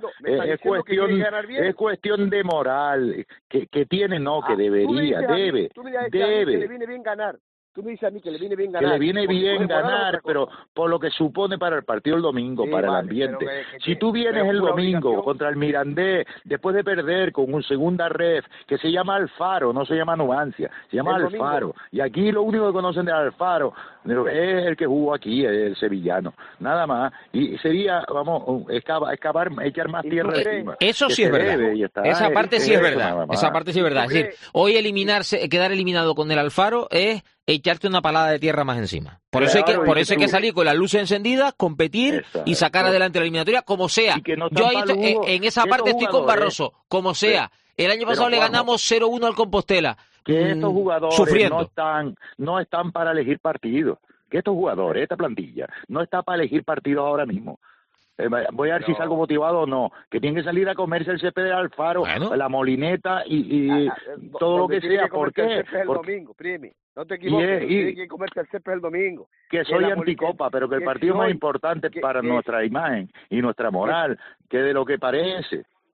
Es cuestión de moral, que tiene, que debería, debe. Que le viene bien ganar. Tú me dices a mí que le viene bien ganar. Que le viene bien ganar, pero por lo que supone para el partido el domingo, para el ambiente. Si tú vienes el domingo contra el Mirandés, después de perder con un segunda ref, que se llama Alfaro, no se llama Numancia, se llama Alfaro. Y aquí lo único que conocen de Alfaro es el que jugó aquí, el sevillano. Nada más. Y sería, echar más tierra encima. Eso sí es verdad. Esa parte sí es verdad. Esa parte sí es verdad. Es decir, hoy quedar eliminado con el Alfaro es echarte una palada de tierra más encima. Por eso hay que salir con las luces encendidas, competir y sacar adelante la eliminatoria como sea. Yo ahí en esa parte estoy con Barroso, como sea. El año pasado le ganamos 0-1 al Compostela. Que estos jugadores no están para elegir partidos. Que estos jugadores, esta plantilla, no está para elegir partidos ahora mismo. Voy a ver si salgo motivado o no. Que tienen que salir a comerse el césped de Alfaro, la molineta y todo lo que sea. ¿Por qué? El domingo, Primi. No te equivoques, tienes que comerte el césped el domingo. Que soy anticopa, pero que el partido es más importante para nuestra imagen y nuestra moral que de lo que parece.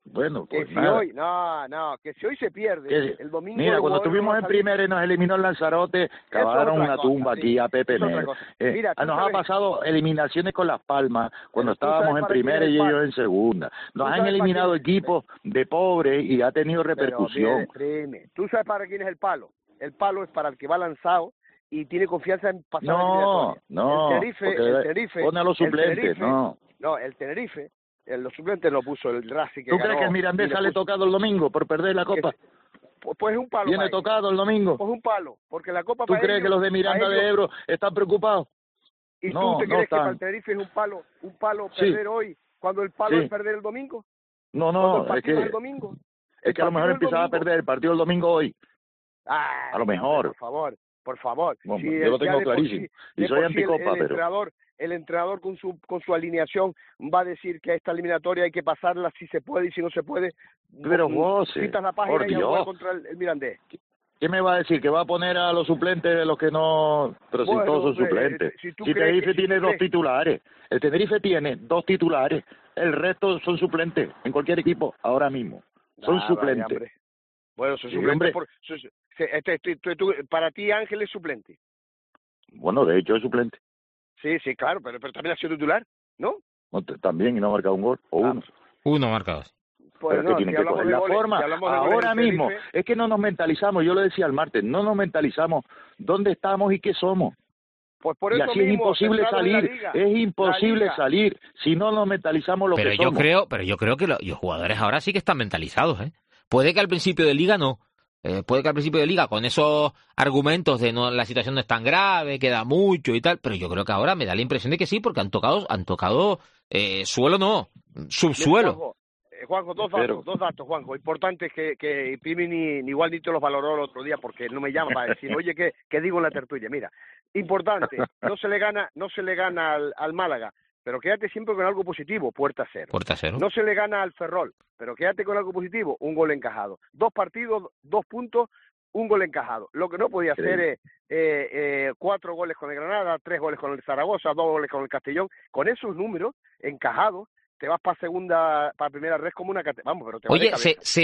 Bueno, que pues si nada. hoy, que si hoy se pierde, el domingo... Mira, cuando estuvimos en salir... primera y nos eliminó el Lanzarote, cavaron una tumba aquí a Pepe Mel. Mira, nos ha pasado eliminaciones con Las Palmas cuando estábamos en primera y ellos en segunda. Nos han eliminado equipos de pobres y ha tenido repercusión. ¿Tú sabes para quién es el palo? El palo es para el que va lanzado y tiene confianza en pasar la eliminatoria. El Tenerife pone a los suplentes, No, el Tenerife, los suplentes lo puso el Racing que ¿Tú crees que el Mirandés sale tocado el domingo por perder la Copa? Pues es un palo. ¿Viene tocado el domingo? Pues un palo, porque la Copa... ¿Tú crees que los de Miranda de Ebro están preocupados? ¿Y tú te crees que para el Tenerife es un palo perder hoy, cuando el palo es perder el domingo? No, es que a lo mejor empezaba a perder el partido el domingo hoy. A lo mejor. Por favor. Bueno, yo lo tengo clarísimo. Y soy anticopa, pero... El entrenador con su alineación va a decir que a esta eliminatoria hay que pasarla si se puede y si no se puede. Pero vos, quitas la página y a jugar contra el Mirandés. ¿Qué me va a decir? ¿Que va a poner a los suplentes de los que no...? Pero si todos son suplentes. Si Tenerife tiene dos titulares. El Tenerife tiene 2 titulares. El resto son suplentes en cualquier equipo ahora mismo. Son suplentes. Vaya, bueno, son suplentes. Para ti Ángel es suplente. Bueno, de hecho es suplente. Sí, claro, pero también ha sido titular, ¿no? También, y no ha marcado un gol, o uno. Uno marcado. Pues pero que tiene que coger la forma. Ahora mismo, es que no nos mentalizamos, yo lo decía el martes, no nos mentalizamos dónde estamos y qué somos. Pues por eso y así mismo, es imposible salir, es imposible salir si no nos mentalizamos lo que somos. Pero yo creo que los jugadores ahora sí que están mentalizados, ¿eh? Puede que al principio de liga no. Puede que al principio de liga, con esos argumentos de no la situación no es tan grave, queda mucho y tal, pero yo creo que ahora me da la impresión de que sí, porque han tocado suelo no, subsuelo. Juanjo, dos datos, Juanjo, importantes que Pimi ni igual ni te los valoró el otro día porque no me llama para decir, oye, ¿qué digo en la tertulia? Mira, importante, no se le gana al Málaga, pero quédate siempre con algo positivo, puerta cero. No se le gana al Ferrol, pero quédate con algo positivo, un gol encajado. 2 partidos, 2 puntos, un gol encajado. Lo que no podía hacer es 4 goles con el Granada, 3 goles con el Zaragoza, 2 goles con el Castellón. Con esos números encajados, te vas para primera red como una vamos, pero te Oye,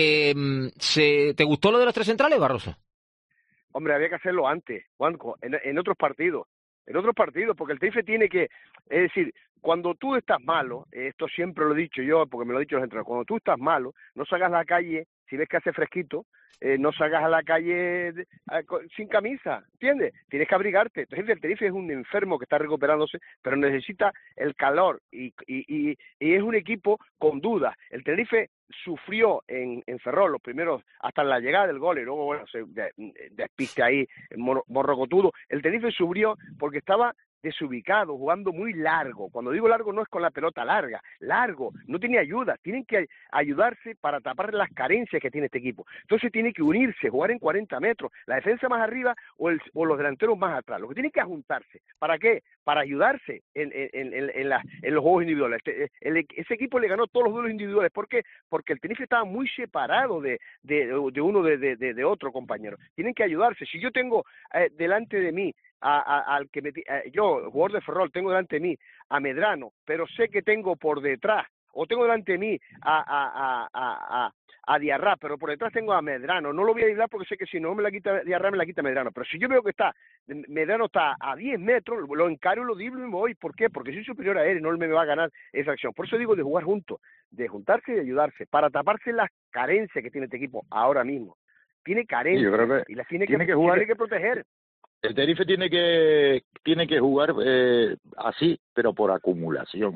¿te gustó lo de los 3 centrales, Barroso? Hombre, había que hacerlo antes, Juanjo, en otros partidos. Porque el Tenerife tiene que, es decir, cuando tú estás malo, esto siempre lo he dicho yo, porque me lo he dicho los entrenadores, cuando tú estás malo, no salgas a la calle, si ves que hace fresquito, no salgas a la calle sin camisa, ¿entiendes? Tienes que abrigarte. Entonces el Tenerife es un enfermo que está recuperándose, pero necesita el calor y es un equipo con dudas. El Tenerife sufrió en Ferrol los primeros, hasta la llegada del gol, y luego, bueno, se despiste ahí, morrocotudo. El Tenerife sufrió porque estaba desubicado, jugando muy largo. Cuando digo largo no es con la pelota largo, no tiene ayuda, tienen que ayudarse para tapar las carencias que tiene este equipo. Entonces tiene que unirse, jugar en 40 metros, la defensa más arriba o los delanteros más atrás. Lo que tienen que juntarse. ¿Para qué? Para ayudarse en los juegos individuales. Ese equipo le ganó todos los duelos individuales. ¿Por qué? Porque el Tenerife estaba muy separado de uno de otro compañero. Tienen que ayudarse. Si yo tengo delante de mí al que yo, jugador de Ferrol, tengo delante de mí a Medrano, pero sé que tengo por detrás, o tengo delante de mí a Diarra, pero por detrás tengo a Medrano, no lo voy a ayudar porque sé que si no me la quita Diarra, me la quita Medrano, pero si yo veo que Medrano está a 10 metros, lo encaro y lo driblo y me voy. ¿Por qué? Porque soy superior a él y no me va a ganar esa acción. Por eso digo de jugar juntos, de juntarse y de ayudarse, para taparse las carencias que tiene este equipo ahora mismo. Tiene carencias, yo creo que y las tiene que proteger. El Tenerife tiene que jugar así, pero por acumulación.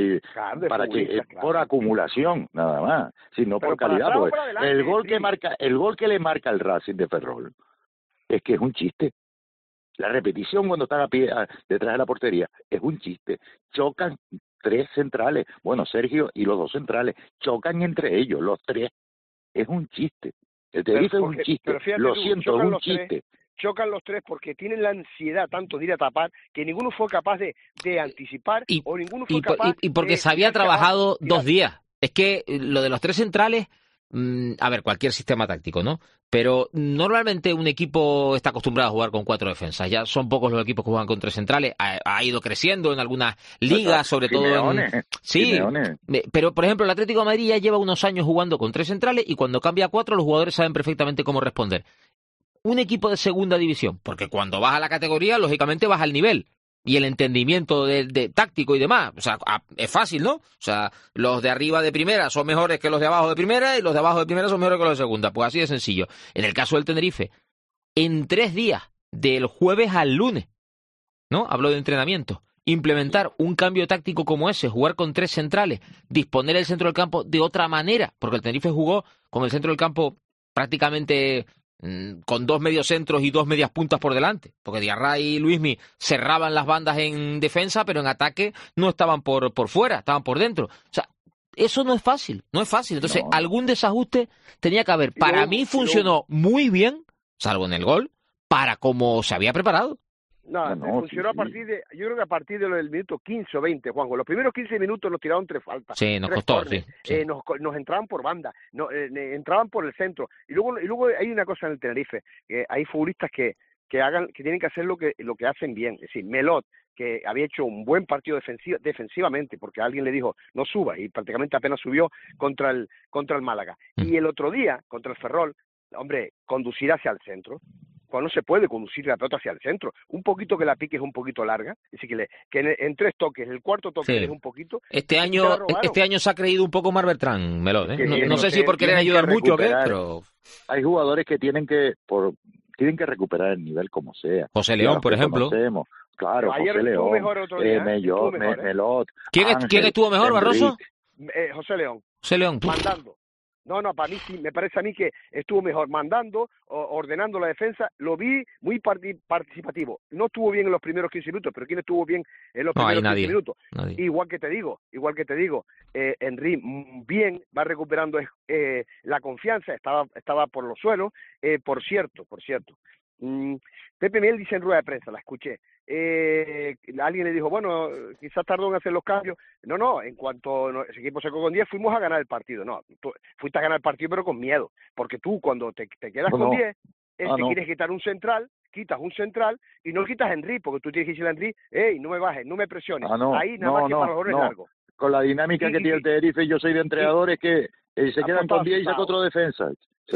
Por acumulación, nada más, sino por calidad. El gol que le marca el Racing de Ferrol es que es un chiste. La repetición cuando están detrás de la portería es un chiste. Chocan 3 centrales. Bueno, Sergio y los 2 centrales chocan entre ellos, los 3. Es un chiste. El Tenerife es un chiste. Lo siento, es un chiste. Chocan los 3 porque tienen la ansiedad tanto de ir a tapar que ninguno fue capaz de anticipar o ninguno fue capaz y porque se había trabajado 2 días. Es que lo de los 3 centrales a ver, cualquier sistema táctico, ¿no? Pero normalmente un equipo está acostumbrado a jugar con 4 defensas. Ya son pocos los equipos que juegan con 3 centrales. Ha ido creciendo en algunas ligas, sobre todo en... Sí, pero por ejemplo el Atlético de Madrid ya lleva unos años jugando con 3 centrales y cuando cambia a 4 los jugadores saben perfectamente cómo responder. Un equipo de segunda división, porque cuando vas a la categoría, lógicamente vas al nivel. Y el entendimiento de táctico y demás, o sea, es fácil, ¿no? O sea, los de arriba de primera son mejores que los de abajo de primera y los de abajo de primera son mejores que los de segunda. Pues así de sencillo. En el caso del Tenerife, en 3 días, del jueves al lunes, ¿no? Hablo de entrenamiento. Implementar un cambio táctico como ese, jugar con 3 centrales, disponer el centro del campo de otra manera, porque el Tenerife jugó con el centro del campo prácticamente... con 2 mediocentros y 2 medias puntas por delante, porque Diarra y Luismi cerraban las bandas en defensa, pero en ataque no estaban por fuera, estaban por dentro. O sea, eso no es fácil. Entonces, algún desajuste tenía que haber. Para mí funcionó muy bien, salvo en el gol, para como se había preparado. Funcionó a partir de, yo creo que a partir del minuto 15 o 20, Juanjo. Los primeros 15 minutos nos tiraron 3 faltas. Sí, nos costó, corners, sí. Nos entraban por banda, entraban por el centro. Y luego hay una cosa en el Tenerife, hay futbolistas que tienen que hacer lo que hacen bien. Es decir, Melot, que había hecho un buen partido defensivamente, porque alguien le dijo, no suba, y prácticamente apenas subió contra el Málaga. Y el otro día, contra el Ferrol, hombre, conducir hacia el centro. Cuando no se puede conducir la pelota hacia el centro, un poquito que la pique es un poquito larga, es decir, que en 3 toques, el cuarto toque es un poquito. Este año se ha creído un poco más Bertrán, Melot, ¿eh? No sé si por querer ayudar mucho o qué, pero... Hay jugadores que tienen que recuperar el nivel como sea. José León, por ejemplo. Claro, José León, Melot, ¿Quién estuvo mejor, Barroso? José León. Mandando. No, para mí sí, me parece a mí que estuvo mejor mandando, ordenando la defensa, lo vi muy participativo. No estuvo bien en los primeros 15 minutos, pero ¿quién estuvo bien en los primeros 15 minutos? Nadie. Igual que te digo, Henry bien, va recuperando la confianza, estaba por los suelos. Por cierto, Pepe Mel dice en rueda de prensa, la escuché, alguien le dijo, bueno, quizás tardó en hacer los cambios. No, en cuanto ese equipo se con 10, fuimos a ganar el partido. No, tú fuiste a ganar el partido pero con miedo, porque tú cuando te quedas con 10, quieres quitar un central, quitas un central y no quitas a Henry, porque tú tienes que decirle a Henry, hey, no me bajes, no me presiones. Ahí nada más que para los goles largos. Con la dinámica que tiene el Tenerife, yo soy de entrenadores que se quedan con 10 y saca otro defensa.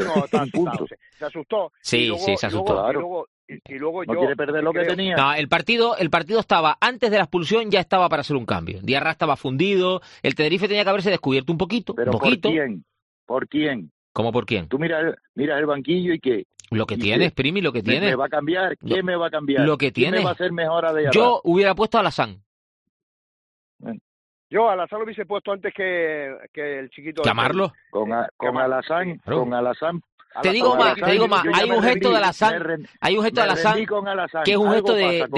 Se asustó. Sí, se asustó. Claro. Y luego no quiere perder lo que tenía. No, el partido estaba, antes de la expulsión ya estaba para hacer un cambio. Diarra estaba fundido, el Tenerife tenía que haberse descubierto un poquito. Pero un poquito. ¿Por quién? ¿Cómo por quién? Tú mira el banquillo y qué. Lo que tienes, Primi, lo que tienes. ¿Me va a cambiar? ¿Qué me va a cambiar? Lo que tienes. ¿Qué me va a hacer mejor a Diarra? Yo hubiera puesto a Alazán. Yo a Alazán lo hubiese puesto antes que el chiquito. ¿Llamarlo? Con Alazán. Te digo más, hay un gesto de Alazán, que es un gesto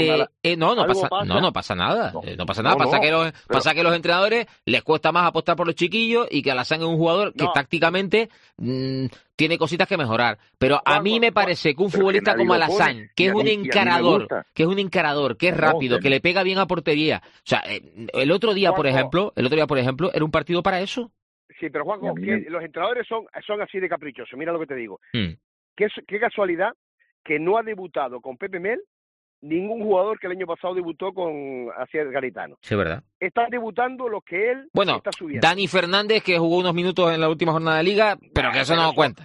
no pasa nada, pasa que los entrenadores les cuesta más apostar por los chiquillos y que Alazán es un jugador que tácticamente tiene cositas que mejorar, pero a mí me parece que un futbolista como Alazán, que es un encarador, que es rápido, que le pega bien a portería, o sea, el otro día, por ejemplo, era un partido para eso. Sí, pero Juanjo, los entrenadores son así de caprichosos. Mira lo que te digo. Qué casualidad que no ha debutado con Pepe Mel ningún jugador que el año pasado debutó con Asier Garitano. Sí, ¿verdad? Están debutando los que él está subiendo. Dani Fernández, que jugó unos minutos en la última jornada de Liga, pero que eso no cuenta.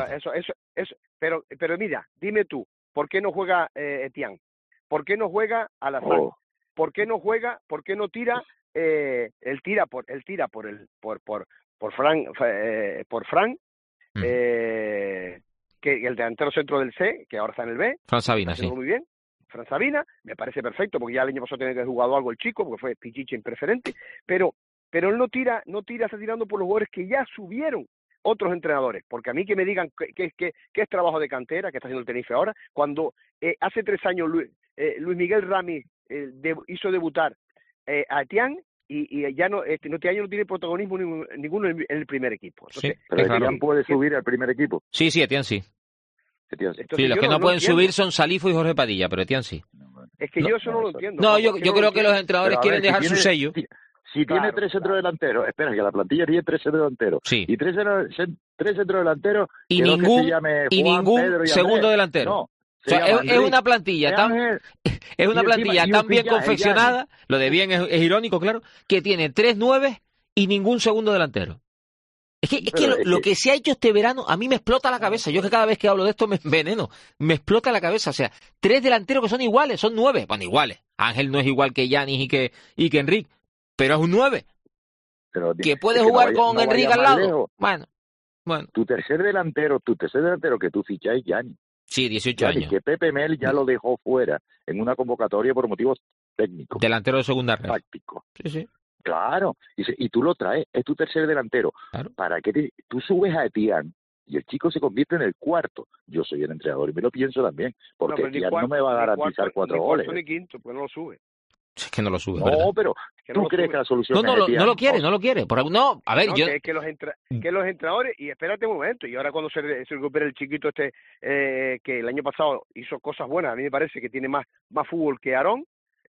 Pero mira, dime tú, ¿por qué no juega Etienne? ¿Por qué no juega Alazán? ¿Por qué no tira? Él tira por Fran, que el delantero centro del C, que ahora está en el B. Fran Sabina, sí. Muy bien. Fran Sabina, me parece perfecto, porque ya el año pasado tenía que haber jugado algo el chico, porque fue Pichichi en preferente, pero él no tira, está tirando por los jugadores que ya subieron otros entrenadores, porque a mí que me digan que es trabajo de cantera, que está haciendo el Tenerife ahora, cuando hace 3 años Luis Miguel Rami hizo debutar a Etienne, y ya este año no tiene protagonismo ninguno en el primer equipo. Entonces, pero Etienne puede subir al primer equipo. Sí, Etienne sí. Entonces, los que no pueden subir son Salifo y Jorge Padilla, pero Etienne sí. Es que yo eso no lo entiendo. No, yo creo que los entrenadores quieren dejar su sello. Si tiene tres centrodelanteros, espera, que la plantilla tiene tres centrodelanteros. Sí. Y tres centrodelanteros. Y ningún segundo delantero. No. O sea, es una plantilla tan bien confeccionada, lo de bien es irónico, claro, que tiene 3 9 y ningún segundo delantero. Es que lo que se ha hecho este verano a mí me explota la cabeza. Yo que cada vez que hablo de esto me enveneno. Me explota la cabeza. O sea, 3 delanteros que son iguales, son 9. Bueno, iguales. Ángel no es igual que Yanis y que Enrique, pero es un 9. Pero, que puede jugar con Enrique al lado. Bueno. Tu tercer delantero que tú fichas es Yanis. Sí, 18 años. Que Pepe Mel ya lo dejó fuera en una convocatoria por motivos técnicos. Delantero de segunda red. Táctico. Sí. Claro. Y tú lo traes, es tu tercer delantero. Claro. ¿Para qué tú subes a Etienne y el chico se convierte en el cuarto? Yo soy el entrenador y me lo pienso también. Porque Etienne no me va a garantizar 4 goles. Ni quinto, pues no lo sube. Es que no lo sube. No, ¿verdad? pero ¿tú crees que la solución es Etienne? No lo quiere. No, a ver, yo... Que los entrenadores, y espérate un momento, y ahora cuando se recupere el chiquito que el año pasado hizo cosas buenas, a mí me parece que tiene más fútbol que Aarón,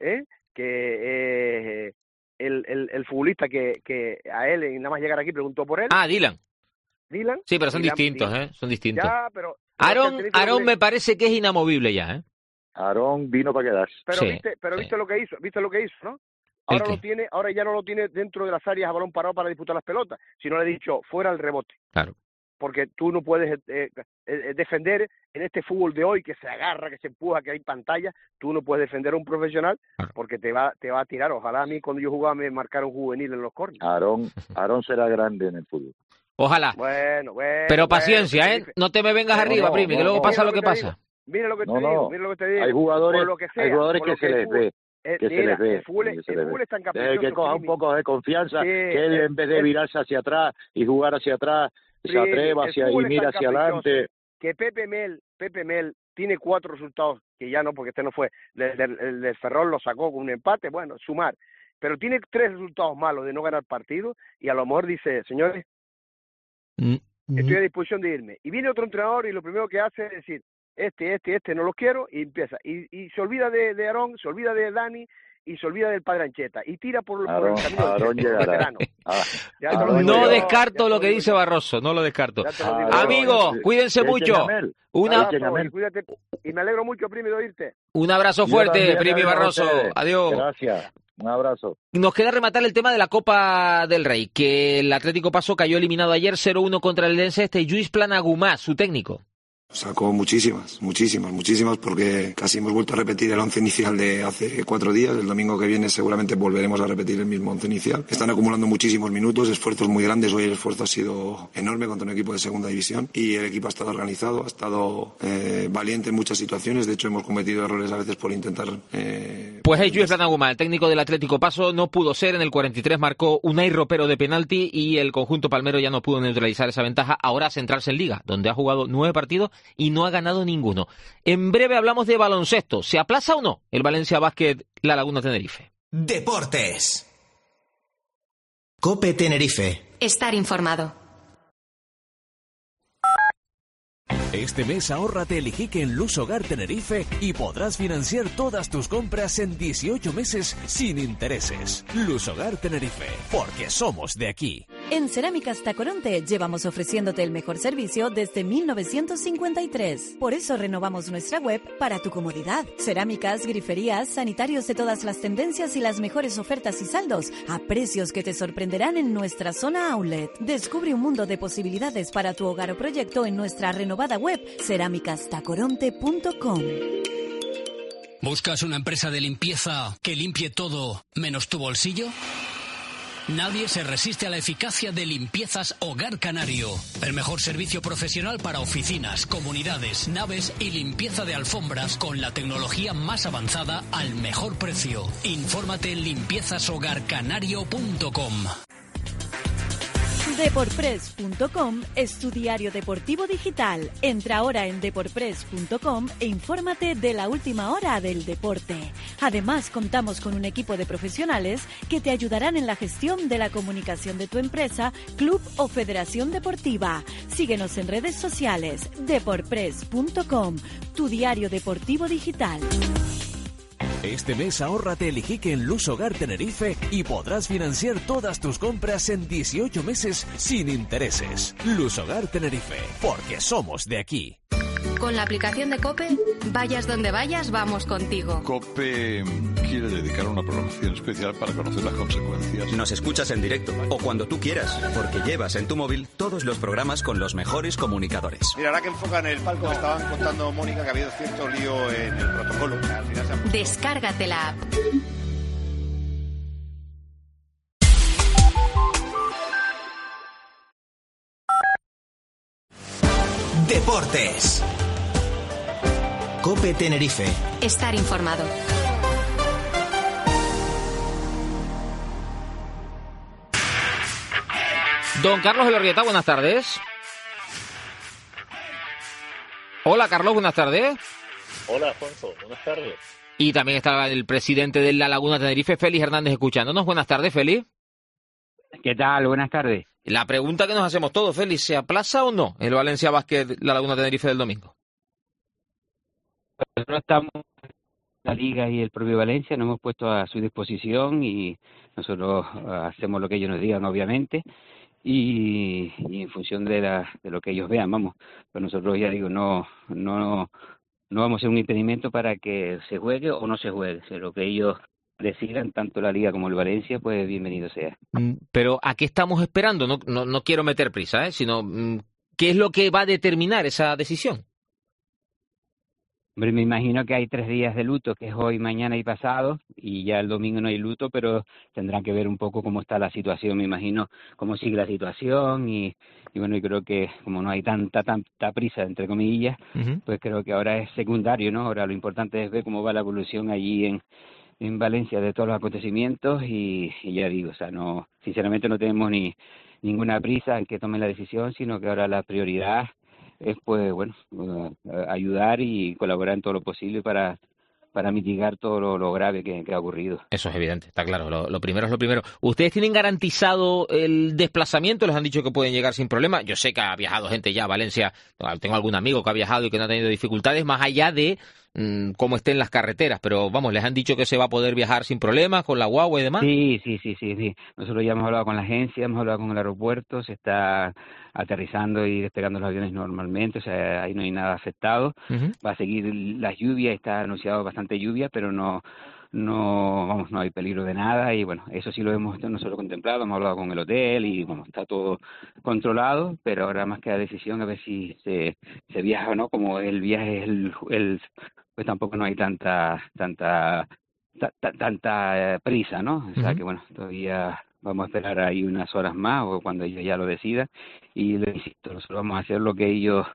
que el futbolista que a él nada más llegar aquí preguntó por él. Dylan. Sí, pero son distintos, son distintos. Ya, pero Aarón me parece que es inamovible ya, Aarón vino para quedarse. Pero viste lo que hizo, ¿no? Ahora ya no lo tiene dentro de las áreas a balón parado para disputar las pelotas, sino le he dicho fuera el rebote. Claro. Porque tú no puedes defender en este fútbol de hoy que se agarra, que se empuja, que hay pantalla, tú no puedes defender a un profesional porque te va a tirar. Ojalá a mí cuando yo jugaba me marcaron juvenil en los córneres. Aarón será grande en el fútbol. Ojalá. Bueno. Pero paciencia, No te me vengas arriba, Primi, que luego pasa lo que pasa. Mira lo que te digo. Hay jugadores, hay jugadores que se les ve. El fútbol es tan caprichoso. Que coja un poco de confianza, que él en vez de virarse hacia atrás y jugar hacia atrás, se atreva y mira hacia adelante. Que Pepe Mel tiene 4 resultados, que ya no, porque este no fue. El de Ferrol lo sacó con un empate, bueno, sumar. Pero tiene 3 resultados malos de no ganar partido y a lo mejor dice, señores, estoy a disposición de irme. Y viene otro entrenador y lo primero que hace es decir, este no lo quiero, y empieza. Y se olvida de Aarón, se olvida de Dani y se olvida del Padre Ancheta y tira por el camino Aarón llegará. No descarto lo que dice Barroso, no lo descarto. Amigos, cuídense mucho. Cuídate, y me alegro mucho, Primi, de oírte. Un abrazo fuerte, Primi Barroso. Adiós. Gracias. Un abrazo. Nos queda rematar el tema de la Copa del Rey, que el Atlético Paso cayó eliminado ayer 0-1 contra el Lense. Lluís Planagumá, su técnico. Sacó muchísimas, porque casi hemos vuelto a repetir el 11 inicial de hace 4 días. El domingo que viene seguramente volveremos a repetir el mismo 11 inicial. Están acumulando muchísimos minutos, esfuerzos muy grandes. Hoy el esfuerzo ha sido enorme contra un equipo de segunda división y el equipo ha estado organizado, ha estado valiente en muchas situaciones. De hecho, hemos cometido errores a veces por intentar... Pues es Lluís Planagumá, el técnico del Atlético Paso. No pudo ser, en el 43 marcó Unai Ropero de penalti y el conjunto palmero ya no pudo neutralizar esa ventaja. Ahora a centrarse en Liga, donde ha jugado 9 partidos y no ha ganado ninguno. En breve hablamos de baloncesto. ¿Se aplaza o no el Valencia Basket La Laguna Tenerife? Deportes. COPE Tenerife. Estar informado. Este mes ahórrate el Ijique en Luz Hogar Tenerife y podrás financiar todas tus compras en 18 meses sin intereses. Luz Hogar Tenerife, porque somos de aquí. En Cerámicas Tacoronte llevamos ofreciéndote el mejor servicio desde 1953. Por eso renovamos nuestra web para tu comodidad. Cerámicas, griferías, sanitarios de todas las tendencias y las mejores ofertas y saldos a precios que te sorprenderán en nuestra zona outlet. Descubre un mundo de posibilidades para tu hogar o proyecto en nuestra renovada web cerámicastacoronte.com. ¿Buscas una empresa de limpieza que limpie todo menos tu bolsillo? Nadie se resiste a la eficacia de Limpiezas Hogar Canario. El mejor servicio profesional para oficinas, comunidades, naves y limpieza de alfombras con la tecnología más avanzada al mejor precio. Infórmate en limpiezashogarcanario.com. Deporpress.com es tu diario deportivo digital. Entra ahora en deporpress.com e infórmate de la última hora del deporte. Además, contamos con un equipo de profesionales que te ayudarán en la gestión de la comunicación de tu empresa, club o federación deportiva. Síguenos en redes sociales. Deporpress.com, tu diario deportivo digital. Este mes ahórrate el Iquique en Lusogar Tenerife y podrás financiar todas tus compras en 18 meses sin intereses. Lusogar Tenerife, porque somos de aquí. Con la aplicación de COPE, vayas donde vayas, vamos contigo. COPE quiere dedicar una programación especial para conocer las consecuencias. Nos escuchas en directo o cuando tú quieras, porque llevas en tu móvil todos los programas con los mejores comunicadores. Mira, ahora que enfocan el palco, me estaban contando, Mónica, que ha habido cierto lío en el protocolo. Al final se han... Descárgate la app. Deportes. COPE Tenerife. Estar informado. Don Carlos Elorrieta, buenas tardes. Hola, Carlos, buenas tardes. Hola, Alfonso, buenas tardes. Y también está el presidente de La Laguna Tenerife, Félix Hernández, escuchándonos. Buenas tardes, Félix. ¿Qué tal? Buenas tardes. La pregunta que nos hacemos todos, Félix, ¿se aplaza o no el Valencia Basket La Laguna Tenerife del domingo? Nosotros estamos en la Liga y el propio Valencia, nos hemos puesto a su disposición y nosotros hacemos lo que ellos nos digan, obviamente, y en función de lo que ellos vean, vamos. Pero nosotros, ya digo, no vamos a ser un impedimento para que se juegue o no se juegue. Si lo que ellos decidan, tanto la Liga como el Valencia, pues bienvenido sea. Pero ¿a qué estamos esperando? No quiero meter prisa, sino ¿qué es lo que va a determinar esa decisión? Hombre, me imagino que hay 3 días de luto, que es hoy, mañana y pasado, y ya el domingo no hay luto, pero tendrán que ver un poco cómo está la situación, me imagino cómo sigue la situación, y bueno, yo creo que como no hay tanta prisa, entre comillas, pues creo que ahora es secundario, ¿no? Ahora lo importante es ver cómo va la evolución allí en Valencia de todos los acontecimientos, y ya digo, o sea, no, sinceramente no tenemos ninguna prisa en que tomen la decisión, sino que ahora la prioridad es, pues, bueno, ayudar y colaborar en todo lo posible para mitigar todo lo grave que ha ocurrido. Eso es evidente, está claro. Lo primero es lo primero. ¿Ustedes tienen garantizado el desplazamiento? ¿Les han dicho que pueden llegar sin problema? Yo sé que ha viajado gente ya a Valencia. Tengo algún amigo que ha viajado y que no ha tenido dificultades, más allá de cómo estén las carreteras. Pero, vamos, ¿les han dicho que se va a poder viajar sin problemas con la guagua y demás? Sí. Nosotros ya hemos hablado con la agencia, hemos hablado con el aeropuerto, se está aterrizando y despegando los aviones normalmente, o sea, ahí no hay nada afectado. Va a seguir las lluvias, está anunciado bastante lluvia, pero no hay peligro de nada, y bueno, eso sí lo hemos nosotros contemplado, hemos hablado con el hotel y bueno, está todo controlado, pero ahora más que la decisión a ver si se viaja o no, como el viaje es pues tampoco no hay tanta prisa, ¿no? O sea que bueno, todavía vamos a esperar ahí unas horas más o cuando ellos ya lo decidan, y les insisto, nosotros vamos a hacer lo que ellos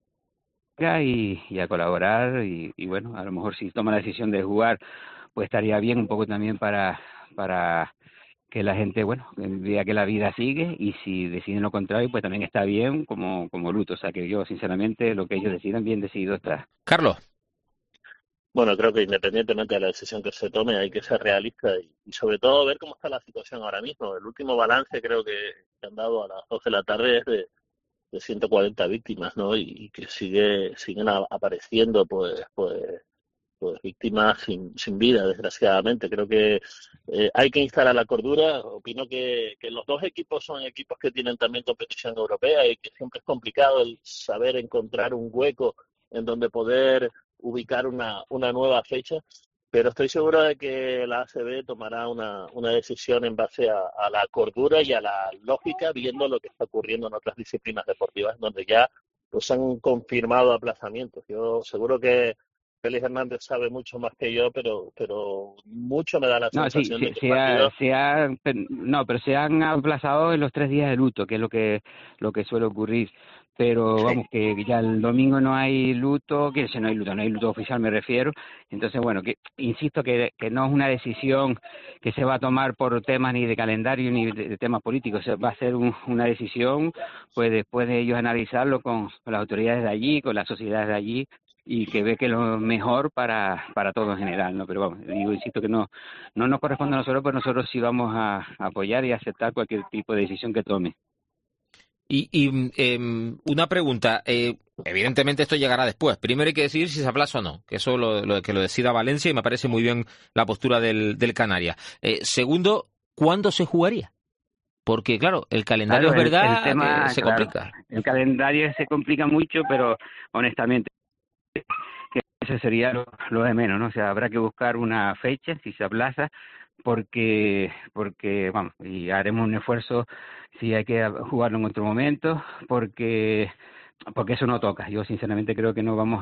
y a colaborar, y bueno, a lo mejor si toman la decisión de jugar, pues estaría bien un poco también para que la gente, bueno, vea que la vida sigue, y si deciden lo contrario, pues también está bien como luto. O sea que yo, sinceramente, lo que ellos decidan, bien decidido está. Carlos. Bueno, creo que independientemente de la decisión que se tome, hay que ser realista y sobre todo ver cómo está la situación ahora mismo. El último balance creo que han dado a las 12 de la tarde es de 140 víctimas, ¿no? Y que siguen apareciendo pues víctimas sin vida, desgraciadamente. Creo que hay que instar a la cordura. Opino que los dos equipos son equipos que tienen también competición europea y que siempre es complicado el saber encontrar un hueco en donde poder ubicar una nueva fecha, pero estoy seguro de que la ACB tomará una decisión en base a la cordura y a la lógica, viendo lo que está ocurriendo en otras disciplinas deportivas, donde ya pues han confirmado aplazamientos. Yo seguro que Félix Hernández sabe mucho más que yo, pero mucho me da la sensación de que pero se han aplazado en los 3 días de luto, que es lo que suele ocurrir. Pero vamos, que ya el domingo no hay luto, que si no hay luto oficial, me refiero. Entonces, bueno, que insisto que no es una decisión que se va a tomar por temas ni de calendario ni de temas políticos. Va a ser una decisión, pues después de ellos analizarlo con las autoridades de allí, con las sociedades de allí, y que ve que es lo mejor para todo en general, ¿no? Pero vamos, insisto que no nos corresponde a nosotros, pero nosotros sí vamos a apoyar y aceptar cualquier tipo de decisión que tome. Una pregunta, evidentemente esto llegará después. Primero hay que decidir si se aplaza o no, que eso que lo decida Valencia, y me parece muy bien la postura del Canarias. Segundo, ¿cuándo se jugaría? Porque, claro, el calendario es verdad, el tema, se complica. El calendario se complica mucho, pero honestamente que eso sería lo de menos, ¿no? O sea, habrá que buscar una fecha, si se aplaza, porque vamos, y haremos un esfuerzo si hay que jugarlo en otro momento, porque eso no toca. Yo sinceramente creo que no vamos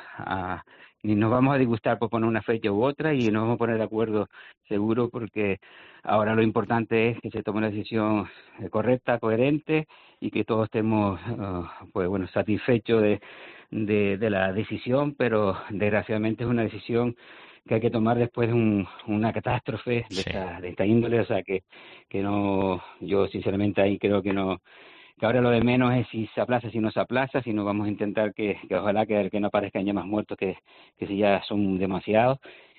ni nos vamos a disgustar por poner una fecha u otra, y nos vamos a poner de acuerdo seguro, porque ahora lo importante es que se tome una decisión correcta, coherente, y que todos estemos satisfechos de la decisión, pero desgraciadamente es una decisión que hay que tomar después de una catástrofe de esta índole. O sea que no, yo sinceramente ahí creo que no, que ahora lo de menos es si se aplaza, si no se aplaza, si no vamos a intentar que ojalá que no aparezcan ya más muertos que si ya son demasiados.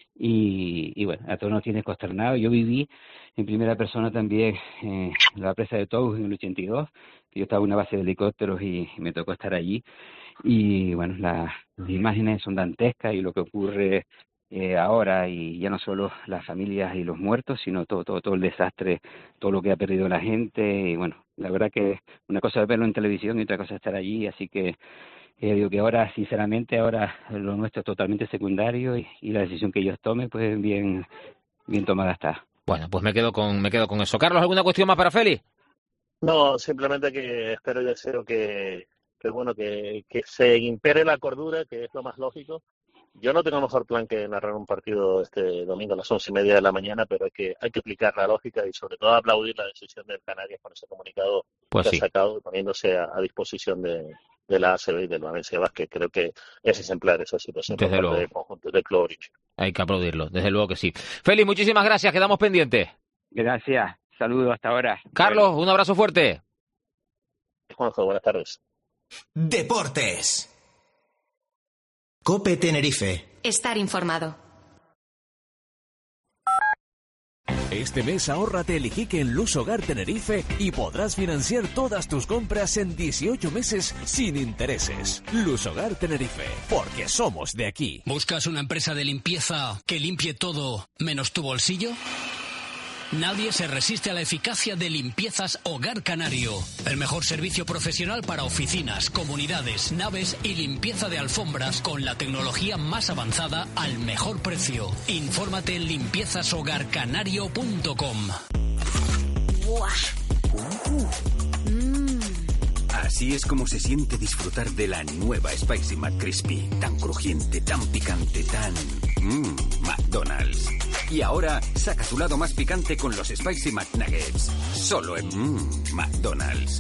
Y bueno, a todos nos tiene consternado. Yo viví en primera persona también la presa de Tous en el 82, que yo estaba en una base de helicópteros y me tocó estar allí. Y bueno, las imágenes son dantescas, y lo que ocurre ahora, y ya no solo las familias y los muertos, sino todo el desastre, todo lo que ha perdido la gente. Y bueno, la verdad que una cosa es verlo en televisión y otra cosa es estar allí, así que digo que ahora, sinceramente, lo nuestro es totalmente secundario, y la decisión que ellos tomen, pues bien tomada está. Bueno, pues me quedo con eso. Carlos, ¿alguna cuestión más para Félix? No, simplemente que espero y deseo que se impere la cordura, que es lo más lógico. Yo no tengo mejor plan que narrar un partido este domingo a las 11:30 de la mañana, pero hay que aplicar la lógica y sobre todo aplaudir la decisión del Canarias con ese comunicado que ha sacado, poniéndose a disposición de la ACB y del Valencia Basket. Creo que es ejemplar esa situación por parte del conjunto de Cloverich. Hay que aplaudirlo, desde luego que sí. Félix, muchísimas gracias, quedamos pendientes. Gracias, saludos hasta ahora. Carlos, un abrazo fuerte. Juanjo, buenas tardes. Deportes. COPE Tenerife. Estar informado. Este mes ahórrate el Iquique en Luz Hogar Tenerife y podrás financiar todas tus compras en 18 meses sin intereses. Luz Hogar Tenerife, porque somos de aquí. ¿Buscas una empresa de limpieza que limpie todo menos tu bolsillo? Nadie se resiste a la eficacia de Limpiezas Hogar Canario. El mejor servicio profesional para oficinas, comunidades, naves y limpieza de alfombras con la tecnología más avanzada al mejor precio. Infórmate en limpiezashogarcanario.com. Así es como se siente disfrutar de la nueva Spicy McCrispy. Tan crujiente, tan picante, tan... McDonald's. Y ahora, saca tu lado más picante con los Spicy McNuggets. Solo en McDonald's.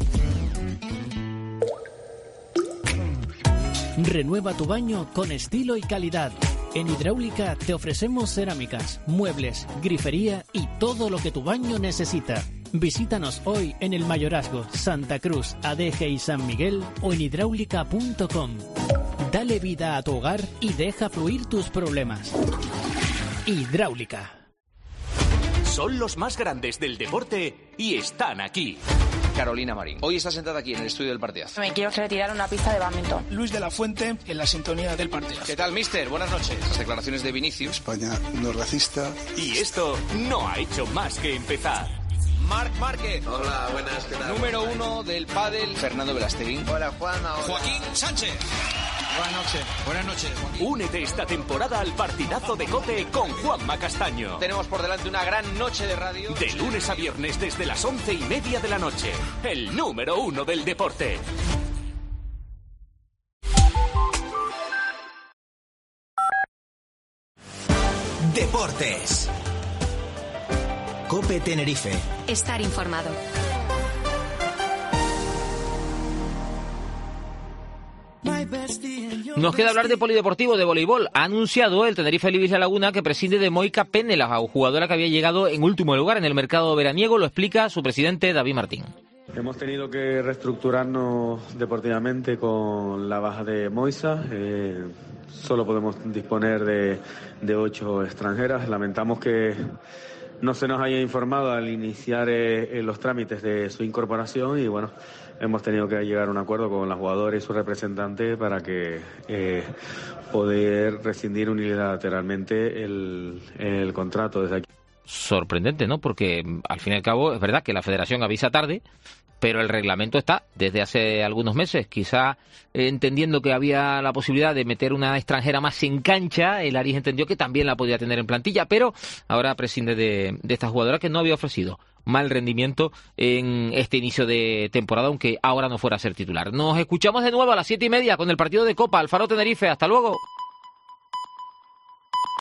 Renueva tu baño con estilo y calidad. En Hidráulica te ofrecemos cerámicas, muebles, grifería y todo lo que tu baño necesita. Visítanos hoy en el Mayorazgo, Santa Cruz, Adeje y San Miguel, o en hidráulica.com. Dale vida a tu hogar y deja fluir tus problemas. Hidráulica. Son los más grandes del deporte y están aquí. Carolina Marín. Hoy está sentada aquí en el estudio del partidazo. Me quiero retirar una pista de bádminton. Luis de la Fuente en la sintonía del partidazo. ¿Qué tal, mister? Buenas noches. Las declaraciones de Vinicius. España no es racista. Y esto no ha hecho más que empezar. Marc Márquez. Hola, buenas, ¿qué tal? Número 1 del pádel, Fernando Velasteguín. Hola, Juanma. Hola. Joaquín Sánchez. Buenas noches, Joaquín. Únete esta temporada al partidazo de COPE con Juanma Castaño. Tenemos por delante una gran noche de radio. De lunes a viernes desde las 11:30 de la noche. El número 1 del deporte. Deportes. COPE Tenerife. Estar informado. Nos queda hablar de polideportivo, de voleibol. Ha anunciado el Tenerife Libis La Laguna que prescinde de Moika Penela, jugadora que había llegado en último lugar en el mercado veraniego. Lo explica su presidente David Martín. Hemos tenido que reestructurarnos deportivamente con la baja de Moisa. Solo podemos disponer de 8 extranjeras. Lamentamos que no se nos haya informado al iniciar los trámites de su incorporación y bueno, hemos tenido que llegar a un acuerdo con la jugadora y su representante para que poder rescindir unilateralmente el contrato desde aquí. Sorprendente, ¿no? Porque al fin y al cabo es verdad que la federación avisa tarde, pero el reglamento está desde hace algunos meses. Quizá entendiendo que había la posibilidad de meter una extranjera más en cancha, el Aris entendió que también la podía tener en plantilla, pero ahora prescinde de esta jugadora que no había ofrecido mal rendimiento en este inicio de temporada, aunque ahora no fuera a ser titular. Nos escuchamos de nuevo a las 7:30 con el partido de Copa Alfaro Tenerife. Hasta luego.